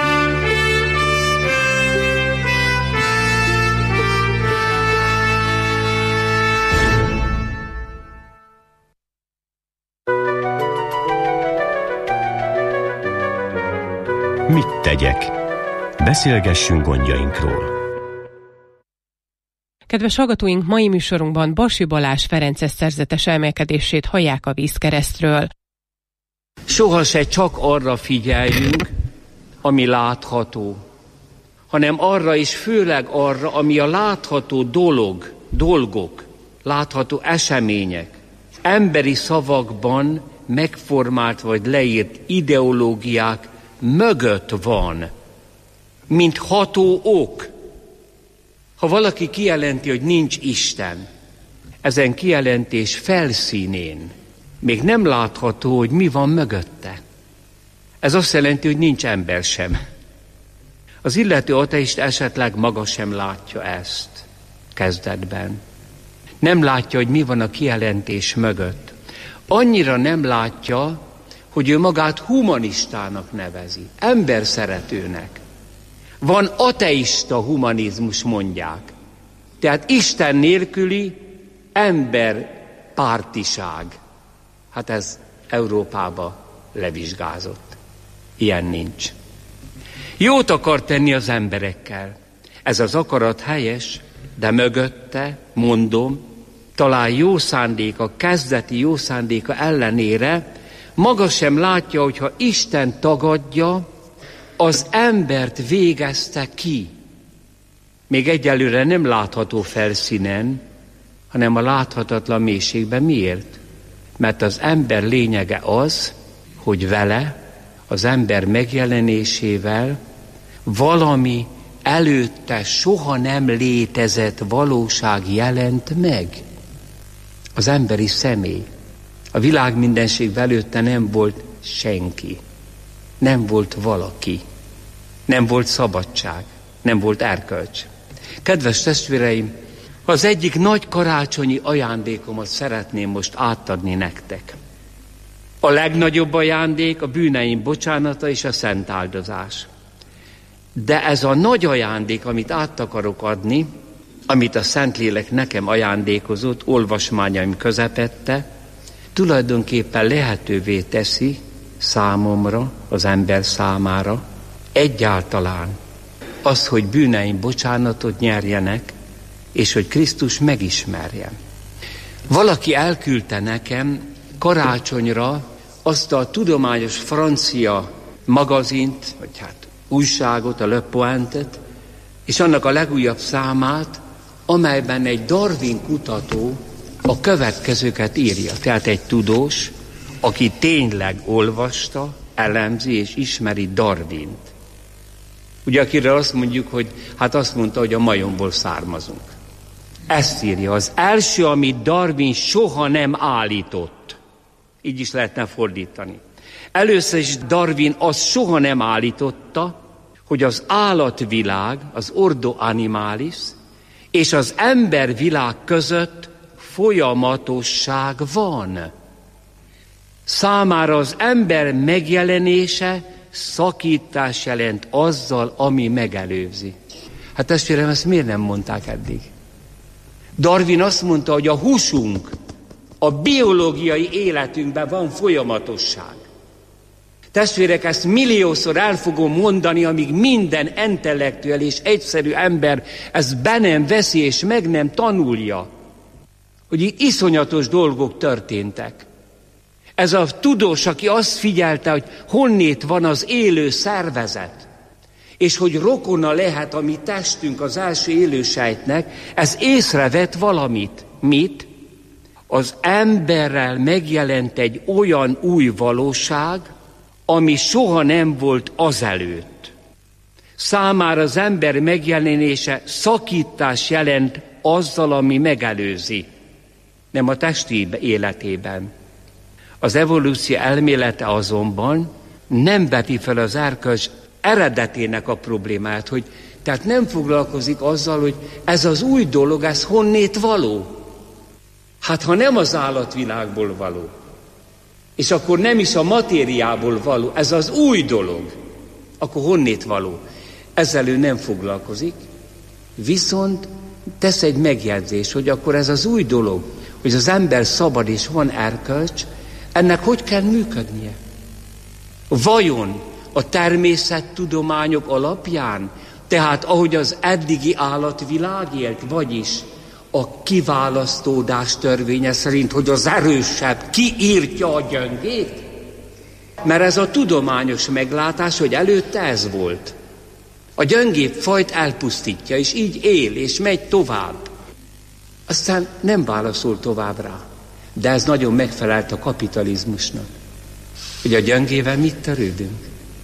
Mit tegyek? Beszélgessünk gondjainkról. Kedves hallgatóink, mai műsorunkban Basi Balázs ferences szerzetes emelkedését hallják a Vízkeresztről. Soha se csak arra figyeljünk, ami látható, hanem arra is, főleg arra, ami a látható dolog, dolgok, látható események, emberi szavakban megformált vagy leírt ideológiák mögött van, mint ható ok. Ha valaki kijelenti, hogy nincs Isten, ezen kijelentés felszínén még nem látható, hogy mi van mögötte. Ez azt jelenti, hogy nincs ember sem. Az illető ateista esetleg maga sem látja ezt kezdetben. Nem látja, hogy mi van a kijelentés mögött. Annyira nem látja, hogy ő magát humanistának nevezi, emberszeretőnek. Van ateista humanizmus, mondják. Tehát Isten nélküli emberpártiság. Hát ez Európába levizsgázott. Ilyen nincs. Jót akar tenni az emberekkel. Ez az akarat helyes, de mögötte, mondom, talán jó szándéka, kezdeti jó szándéka ellenére maga sem látja, hogyha Isten tagadja, az embert végezte ki. Még egyelőre nem látható felszínen, hanem a láthatatlan mélységben. Miért? Mert az ember lényege az, hogy vele, az ember megjelenésével valami előtte soha nem létezett valóság jelent meg. Az emberi személy. A világ mindenség előtte nem volt senki. Nem volt valaki. Nem volt szabadság. Nem volt erkölcs. Kedves testvéreim, az egyik nagy karácsonyi ajándékomat szeretném most átadni nektek. A legnagyobb ajándék a bűneim bocsánata és a szent áldozás. De ez a nagy ajándék, amit át akarok adni, amit a Szentlélek nekem ajándékozott olvasmányaim közepette, tulajdonképpen lehetővé teszi számomra, az ember számára egyáltalán az, hogy bűneim bocsánatot nyerjenek, és hogy Krisztus megismerjen. Valaki elküldte nekem karácsonyra azt a tudományos francia magazint, vagy hát újságot, a Le Pointet, és annak a legújabb számát, amelyben egy Darwin kutató a következőket írja. Tehát egy tudós, aki tényleg olvasta, elemzi és ismeri Darwint. Ugye akire azt mondjuk, hogy hát azt mondta, hogy a majomból származunk. Ezt írja. Az első, amit Darwin soha nem állított. Így is lehetne fordítani. Először is Darwin azt soha nem állította, hogy az állatvilág, az ordo animalis és az embervilág között folyamatosság van. Számára az ember megjelenése szakítás jelent azzal, ami megelőzi. Hát testvérem, ezt miért nem mondták eddig? Darwin azt mondta, hogy a húsunk, a biológiai életünkben van folyamatosság. Testvérek, ezt milliószor el fogom mondani, amíg minden intellektuális, egyszerű ember ezt be nem veszi és meg nem tanulja, hogy itt iszonyatos dolgok történtek. Ez a tudós, aki azt figyelte, hogy honnét van az élő szervezet, és hogy rokona lehet a mi testünk az első élősejtnek, ez észrevett valamit. Mit? Az emberrel megjelent egy olyan új valóság, ami soha nem volt azelőtt. Számára az ember megjelenése szakítás jelent azzal, ami megelőzi. Nem a testi életében. Az evolúció elmélete azonban nem veti fel az erkölcs eredetének a problémát, hogy tehát nem foglalkozik azzal, hogy ez az új dolog, ez honnét való. Hát ha nem az állatvilágból való, és akkor nem is a matériából való, ez az új dolog, akkor honnét való? Ezzel ő nem foglalkozik, viszont tesz egy megjegyzés, hogy akkor ez az új dolog, hogy az ember szabad és van erkölcs, ennek hogy kell működnie? Vajon a természettudományok alapján, tehát ahogy az eddigi állatvilág élt, vagyis a kiválasztódás törvénye szerint, hogy az erősebb kiírtja a gyöngét? Mert ez a tudományos meglátás, hogy előtte ez volt. A gyöngébb fajt elpusztítja, és így él, és megy tovább. Aztán nem válaszol tovább rá. De ez nagyon megfelelt a kapitalizmusnak. Hogy a gyöngével mit törődünk?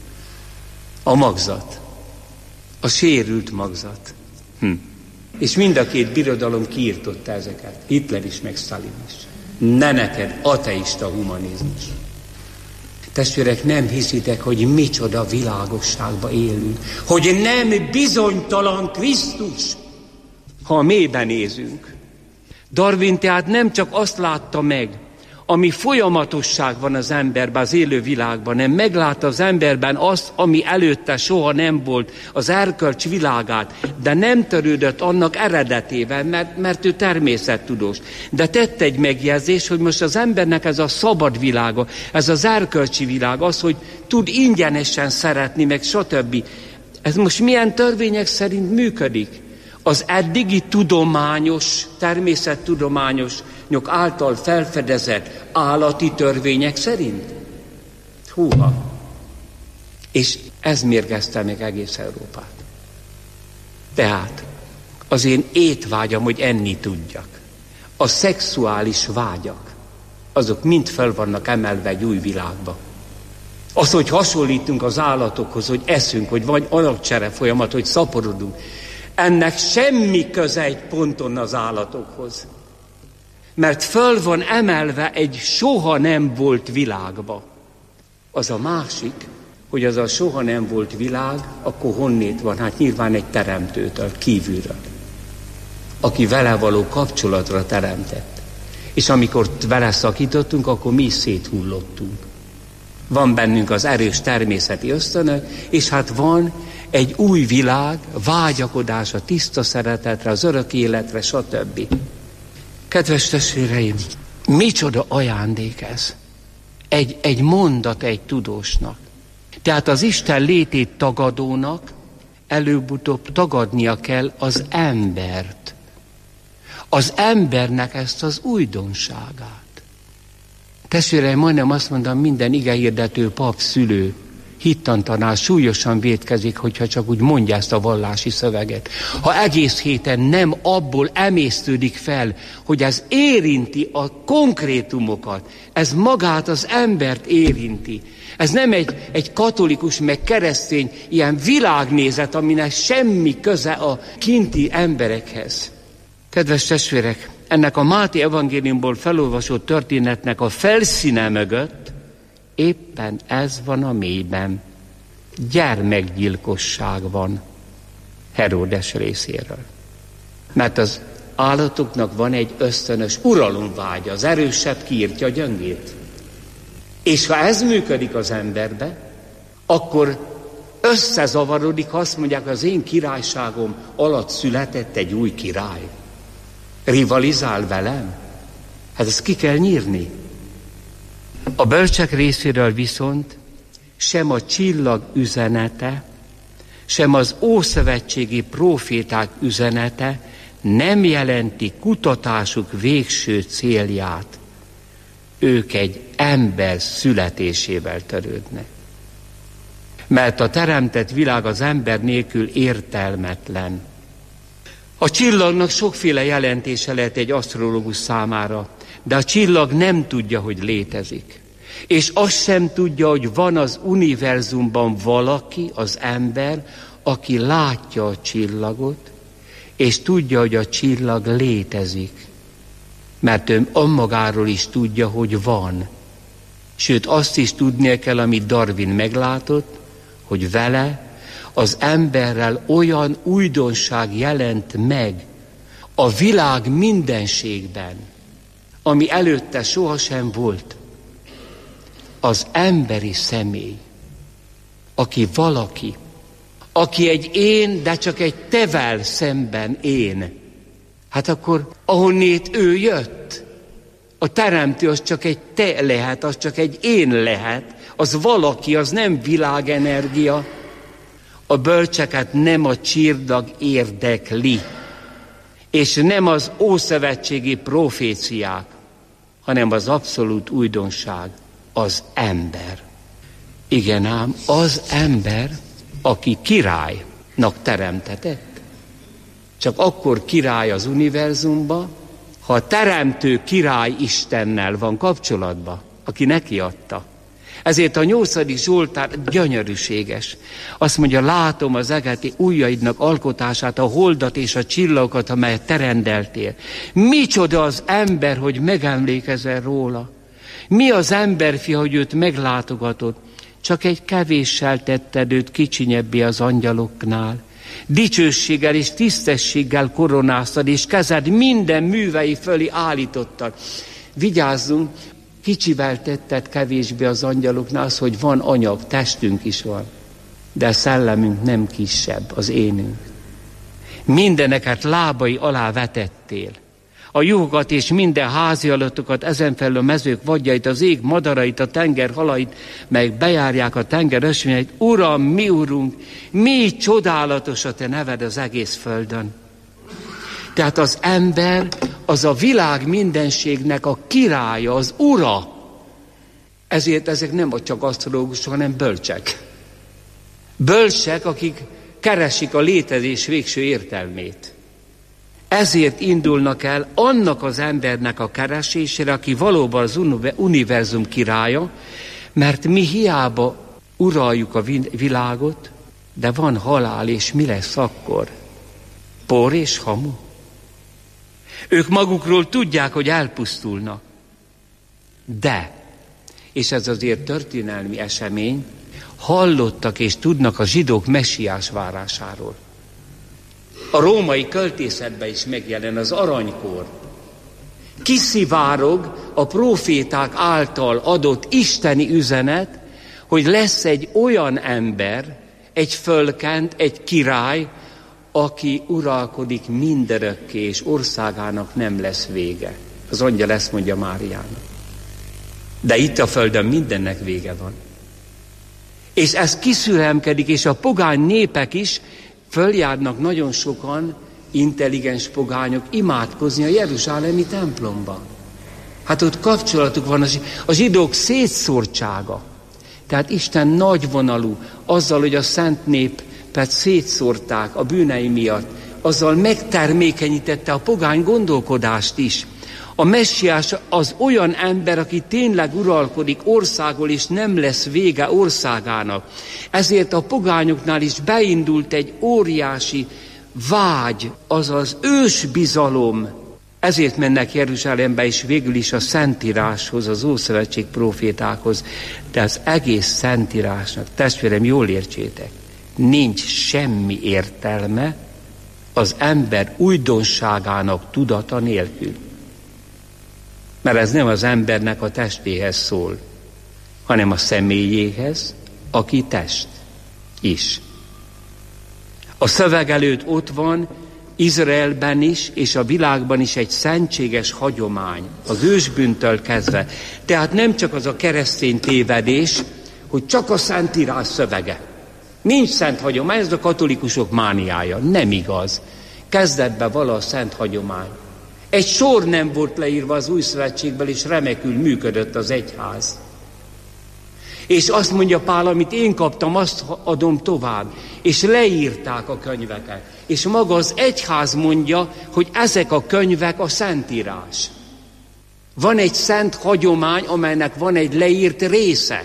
A magzat. A sérült magzat. Hm. És mind a két birodalom kiirtotta ezeket. Hitler is, meg Stalin is. Ne neked, ateista humanizmus. Testvérek, nem hiszitek, hogy micsoda világosságba élünk. Hogy nem bizonytalan Krisztus, ha a mélyben nézünk. Darwin tehát nem csak azt látta meg, ami folyamatosság van az emberben, az élő világban, nem meglátta az emberben azt, ami előtte soha nem volt, az erkölcs világát, de nem törődött annak eredetével, mert, mert ő természettudós. De tett egy megjegyzés, hogy most az embernek ez a szabad világa, ez az erkölcsi világ, az, hogy tud ingyenesen szeretni, meg stb. Ez most milyen törvények szerint működik? Az eddigi tudományos, természettudományos nyok által felfedezett állati törvények szerint? Húha! És ez mérgezte meg egész Európát. Tehát az én étvágyam, hogy enni tudjak. A szexuális vágyak, azok mind fel vannak emelve egy új világba. Az, hogy hasonlítunk az állatokhoz, hogy eszünk, hogy vagy anyagcsere folyamat, hogy szaporodunk, ennek semmi köze egy ponton az állatokhoz. Mert föl van emelve egy soha nem volt világba. Az a másik, hogy az a soha nem volt világ, akkor honnét van? Hát nyilván egy teremtőtől, kívülről. Aki vele való kapcsolatra teremtett. És amikor vele szakítottunk, akkor mi is széthullottunk. Van bennünk az erős természeti ösztönök, és hát van egy új világ, vágyakodás a tiszta szeretetre, az örök életre, stb. Kedves testvéreim, Micsoda ajándék ez. Egy, egy mondat egy tudósnak. Tehát az Isten létét tagadónak előbb-utóbb tagadnia kell az embert. Az embernek ezt az újdonságát. Testvéreim, majdnem azt mondom, minden igehirdető pap, szülő, hittantanár súlyosan vétkezik, hogyha csak úgy mondja ezt a vallási szöveget. Ha egész héten nem abból emésztődik fel, hogy ez érinti a konkrétumokat, ez magát az embert érinti. Ez nem egy, egy katolikus, meg keresztény ilyen világnézet, aminek semmi köze a kinti emberekhez. Kedves testvérek, ennek a Máté evangéliumból felolvasott történetnek a felszíne mögött éppen ez van a mélyben. Gyermekgyilkosság van Heródes részéről. Mert az állatoknak van egy ösztönös uralomvágya, az erősebb kiírtja a gyöngét. És ha ez működik az emberbe, akkor összezavarodik, ha azt mondják, az én királyságom alatt született egy új király. Rivalizál velem? Hát ezt ki kell nyírni. A bölcsek részéről viszont sem a csillag üzenete, sem az ószövetségi próféták üzenete nem jelenti kutatásuk végső célját. Ők egy ember születésével törődnek. Mert a teremtett világ az ember nélkül értelmetlen. A csillagnak sokféle jelentése lehet egy asztrológus számára, de a csillag nem tudja, hogy létezik. És azt sem tudja, hogy van az univerzumban valaki, az ember, aki látja a csillagot, és tudja, hogy a csillag létezik. Mert ő önmagáról is tudja, hogy van. Sőt, azt is tudnia kell, amit Darwin meglátott, hogy vele, az emberrel olyan újdonság jelent meg a világ mindenségben, ami előtte sohasem volt. Az emberi személy, aki valaki, aki egy én, de csak egy tevel szemben én. Hát akkor ahonnét ő jött, a teremtő az csak egy te lehet, az csak egy én lehet, az valaki, az nem világenergia. A bölcseket nem a csillag érdekli, és nem az ószövetségi proféciák, hanem az abszolút újdonság, az ember. Igen ám, az ember, aki királynak teremtetett. Csak akkor király az univerzumba, ha a teremtő király Istennel van kapcsolatban, aki neki adta. Ezért a nyolcadik Zsoltár gyönyörűséges. Azt mondja, látom az egeti ujjaidnak alkotását, a holdat és a csillagokat, amelyet te rendeltél. Micsoda az ember, hogy megemlékezel róla. Mi az emberfia, hogy őt meglátogatod? Csak egy kevéssel tetted őt kicsinyebbé az angyaloknál. Dicsőséggel és tisztességgel koronáztad, és kezed minden művei fölé állítottad. Vigyázzunk, kicsivel tetted kevésbé az angyaloknál, az, hogy van anyag, testünk is van, de a szellemünk nem kisebb, az énünk. Mindeneket lábai alá vetettél. A juhokat és minden házi állatokat, ezen felül a mezők vadjait, az ég madarait, a tenger halait, meg bejárják a tenger ösvényeit. Uram, mi urunk, mi csodálatos a te neved az egész földön. Tehát az ember az a világ mindenségnek a királya, az ura. Ezért ezek nem csak asztrológusok, hanem bölcsek. Bölcsek, akik keresik a létezés végső értelmét. Ezért indulnak el annak az embernek a keresésére, aki valóban az univerzum királya, mert mi hiába uraljuk a világot, de van halál, és mi lesz akkor? Por és hamu? Ők magukról tudják, hogy elpusztulnak. De, és ez azért történelmi esemény, hallottak és tudnak a zsidók messiás várásáról. A római költészetben is megjelen az aranykor. Kiszivárog a próféták által adott isteni üzenet, hogy lesz egy olyan ember, egy fölkent, egy király, aki uralkodik mindörökké, és országának nem lesz vége. Az angyal ezt mondja Máriának. De itt a földön mindennek vége van. És ez kiszüremkedik, és a pogány népek is följárnak nagyon sokan, intelligens pogányok imádkozni a jeruzsálemi templomban. Hát ott kapcsolatuk van a zsidók szétszórtsága. Tehát Isten nagyvonalú, azzal, hogy a szent népet szétszórták a bűnei miatt, azzal megtermékenyítette a pogány gondolkodást is. A messiás az olyan ember, aki tényleg uralkodik országol, és nem lesz vége országának. Ezért a pogányoknál is beindult egy óriási vágy, azaz ősbizalom. Ezért mennek Jeruzsálembe, és végül is a Szentíráshoz, az Ószövetség profétákhoz. De az egész Szentírásnak, testvérem, jól értsétek, nincs semmi értelme az ember újdonságának tudata nélkül. Mert ez nem az embernek a testéhez szól, hanem a személyéhez, aki test is. A szöveg előtt ott van Izraelben is, és a világban is egy szentséges hagyomány, az ősbűntől kezdve. Tehát nem csak az a keresztény tévedés, hogy csak a Szentírás szövege. Nincs szent hagyomány, ez a katolikusok mániája. Nem igaz. Kezdetben vala a szent hagyomány. Egy sor nem volt leírva az új szövetségből, és remekül működött az egyház. És azt mondja Pál, amit én kaptam, azt adom tovább. És leírták a könyveket. És maga az egyház mondja, hogy ezek a könyvek a Szentírás. Van egy szent hagyomány, amelynek van egy leírt része.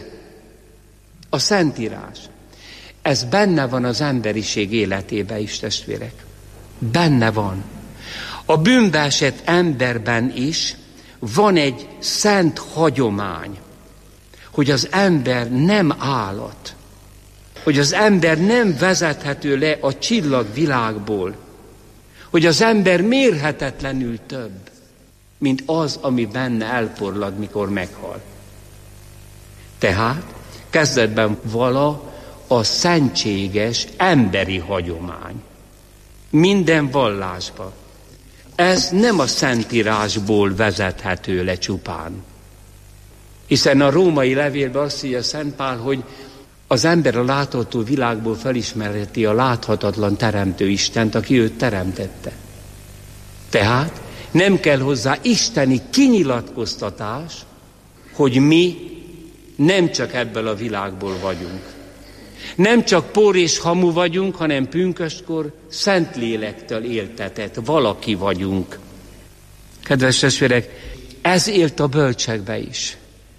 A Szentírás. Ez benne van az emberiség életében is, testvérek. Benne van. A bűnbe esett emberben is van egy szent hagyomány, hogy az ember nem állat, hogy az ember nem vezethető le a csillagvilágból, hogy az ember mérhetetlenül több, mint az, ami benne elporlad, mikor meghal. Tehát kezdetben vala a szentséges emberi hagyomány. Minden vallásban. Ez nem a Szentírásból vezethető le csupán. Hiszen a római levélben azt írja Szent Pál, hogy az ember a látható világból felismerheti a láthatatlan teremtő Istent, aki őt teremtette. Tehát nem kell hozzá isteni kinyilatkoztatás, hogy mi nem csak ebből a világból vagyunk. Nem csak por és hamu vagyunk, hanem pünköstkor Szentlélektől éltetett valaki vagyunk. Kedves testvérek, ez élt a bölcsekbe is.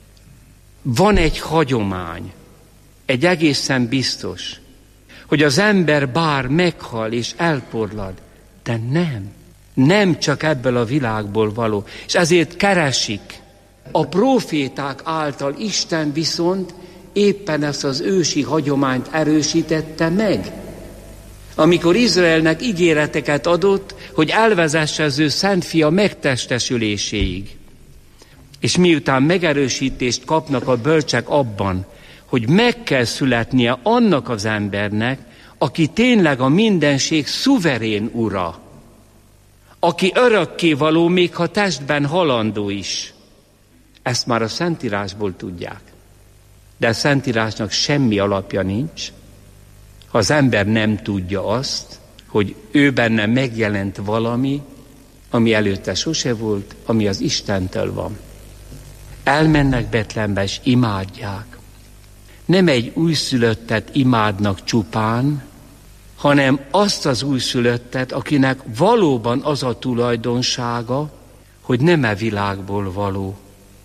Van egy hagyomány, egy egészen biztos, hogy az ember bár meghal és elporlad, de nem. Nem csak ebből a világból való. És ezért keresik. A próféták által Isten viszont éppen ezt az ősi hagyományt erősítette meg. Amikor Izraelnek ígéreteket adott, hogy elvezesse az ő szent fia megtestesüléséig. És miután megerősítést kapnak a bölcsek abban, hogy meg kell születnie annak az embernek, aki tényleg a mindenség szuverén ura, aki örökkévaló, még ha testben halandó is. Ezt már a Szentírásból tudják. De a Szentírásnak semmi alapja nincs, ha az ember nem tudja azt, hogy ő benne megjelent valami, ami előtte sose volt, ami az Istentől van. Elmennek Betlehembe és imádják. Nem egy újszülöttet imádnak csupán, hanem azt az újszülöttet, akinek valóban az a tulajdonsága, hogy nem e világból való.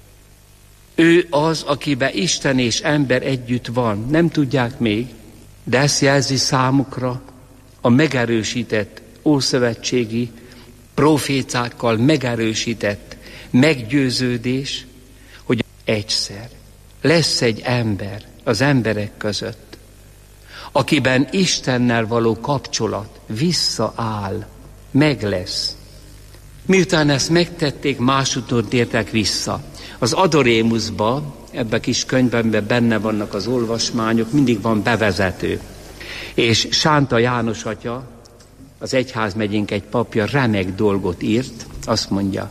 Ő az, akiben Isten és ember együtt van. Nem tudják még, de ezt jelzi számukra a megerősített ószövetségi profétákkal megerősített meggyőződés, hogy egyszer lesz egy ember az emberek között, akiben Istennel való kapcsolat visszaáll, meg lesz. Miután ezt megtették, másúton tértek vissza. Az Adorémuszba, ebben a kis könyvben benne vannak az olvasmányok, mindig van bevezető. És Sánta János atya, az egyházmegyénk egy papja remek dolgot írt, azt mondja,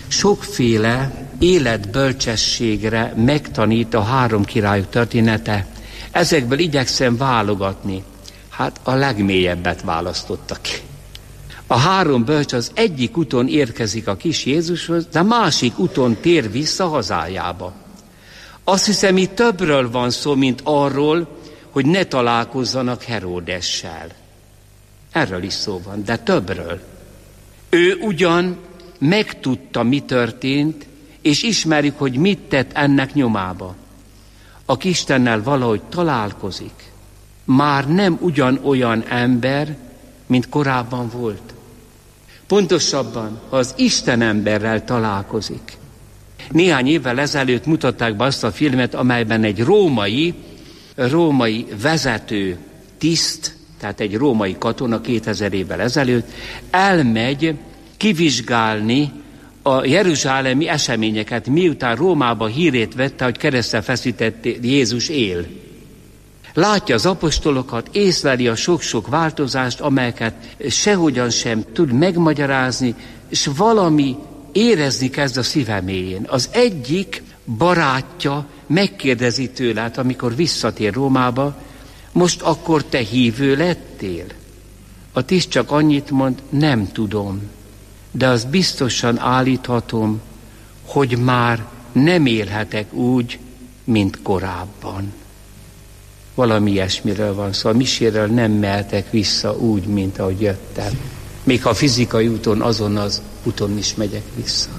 Sokféle életbölcsességre megtanít a három királyok története. Ezekből igyekszem válogatni. Hát a legmélyebbet választottak ki. A három bölcs az egyik úton érkezik a kis Jézushoz, de a másik úton tér vissza hazájába. Azt hiszem, itt többről van szó, mint arról, hogy ne találkozzanak Heródessel. Erről is szó van, de többről. Ő ugyan megtudta, mi történt, és ismerjük, hogy mit tett ennek nyomába. Aki Istennel valahogy találkozik, már nem ugyanolyan ember, mint korábban volt. Pontosabban, ha az Isten emberrel találkozik. Néhány évvel ezelőtt mutatták be azt a filmet, amelyben egy római, római vezető tiszt, tehát egy római katona kétezer évvel ezelőtt elmegy kivizsgálni a jeruzsálemi eseményeket, miután Rómába hírét vette, hogy keresztre feszített Jézus él. Látja az apostolokat, észleli a sok-sok változást, amelyeket sehogyan sem tud megmagyarázni, és valami érezni kezd a szíve mélyén. Az egyik barátja megkérdezi tőle, hát amikor visszatér Rómába, most akkor te hívő lettél? A tiszt csak annyit mond, nem tudom, de azt biztosan állíthatom, hogy már nem élhetek úgy, mint korábban. Valami ilyesmiről van szó, a miséről nem mehetek vissza úgy, mint ahogy jöttem. Még ha fizikai úton, azon az úton is megyek vissza.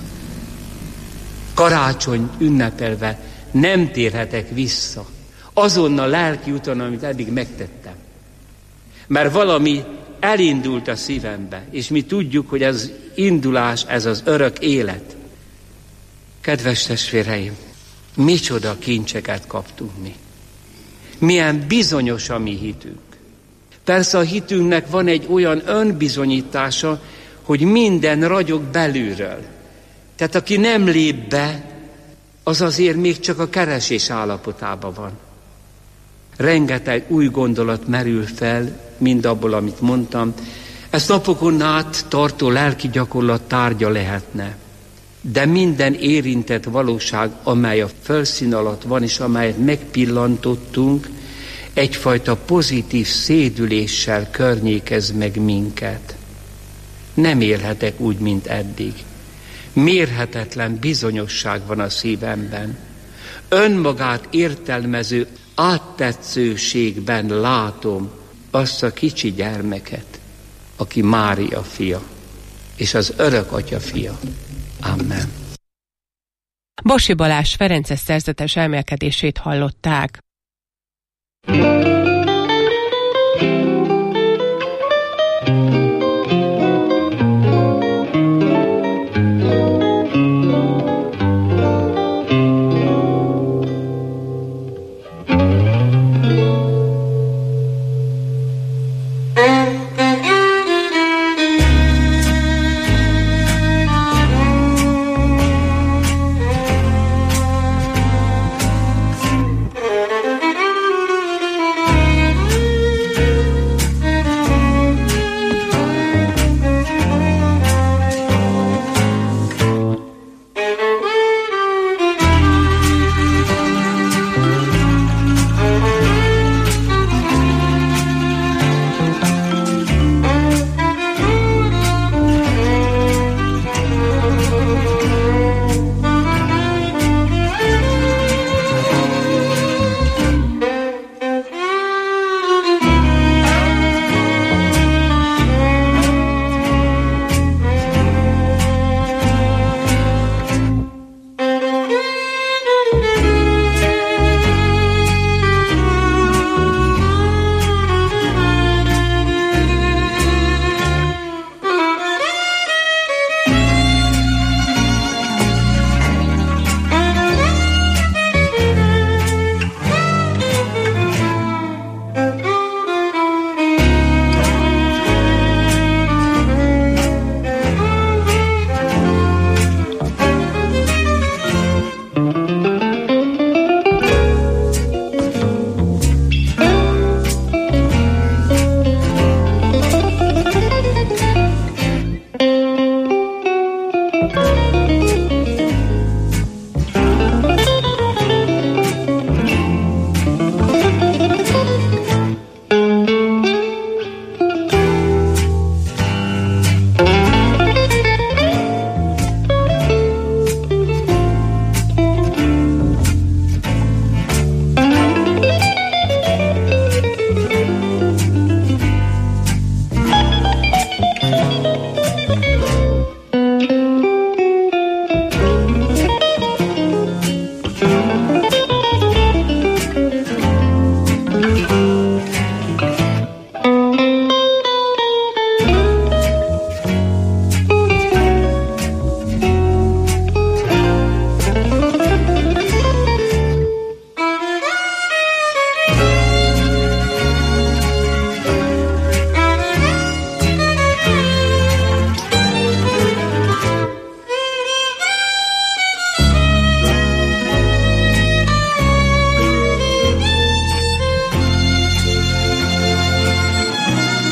Karácsony ünnepelve nem térhetek vissza azon a lelki úton, amit eddig megtettem. Mert valami elindult a szívembe, és mi tudjuk, hogy ez indulás, ez az örök élet. Kedves testvéreim, micsoda kincseket kaptunk mi. Milyen bizonyos a mi hitünk. Persze a hitünknek van egy olyan önbizonyítása, hogy minden ragyog belülről. Tehát aki nem lép be, az azért még csak a keresés állapotában van. Rengeteg új gondolat merül fel, mind abból, amit mondtam. Ez napokon át tartó lelki gyakorlat tárgya lehetne. De minden érintett valóság, amely a felszín alatt van, és amelyet megpillantottunk, egyfajta pozitív szédüléssel környékez meg minket. Nem élhetek úgy, mint eddig. Mérhetetlen bizonyosság van a szívemben. Önmagát értelmező áttetszőségben látom azt a kicsi gyermeket, aki Mária fia, és az örök atya fia. Amen. Basi Balázs ferences szerzetes elmélkedését hallották.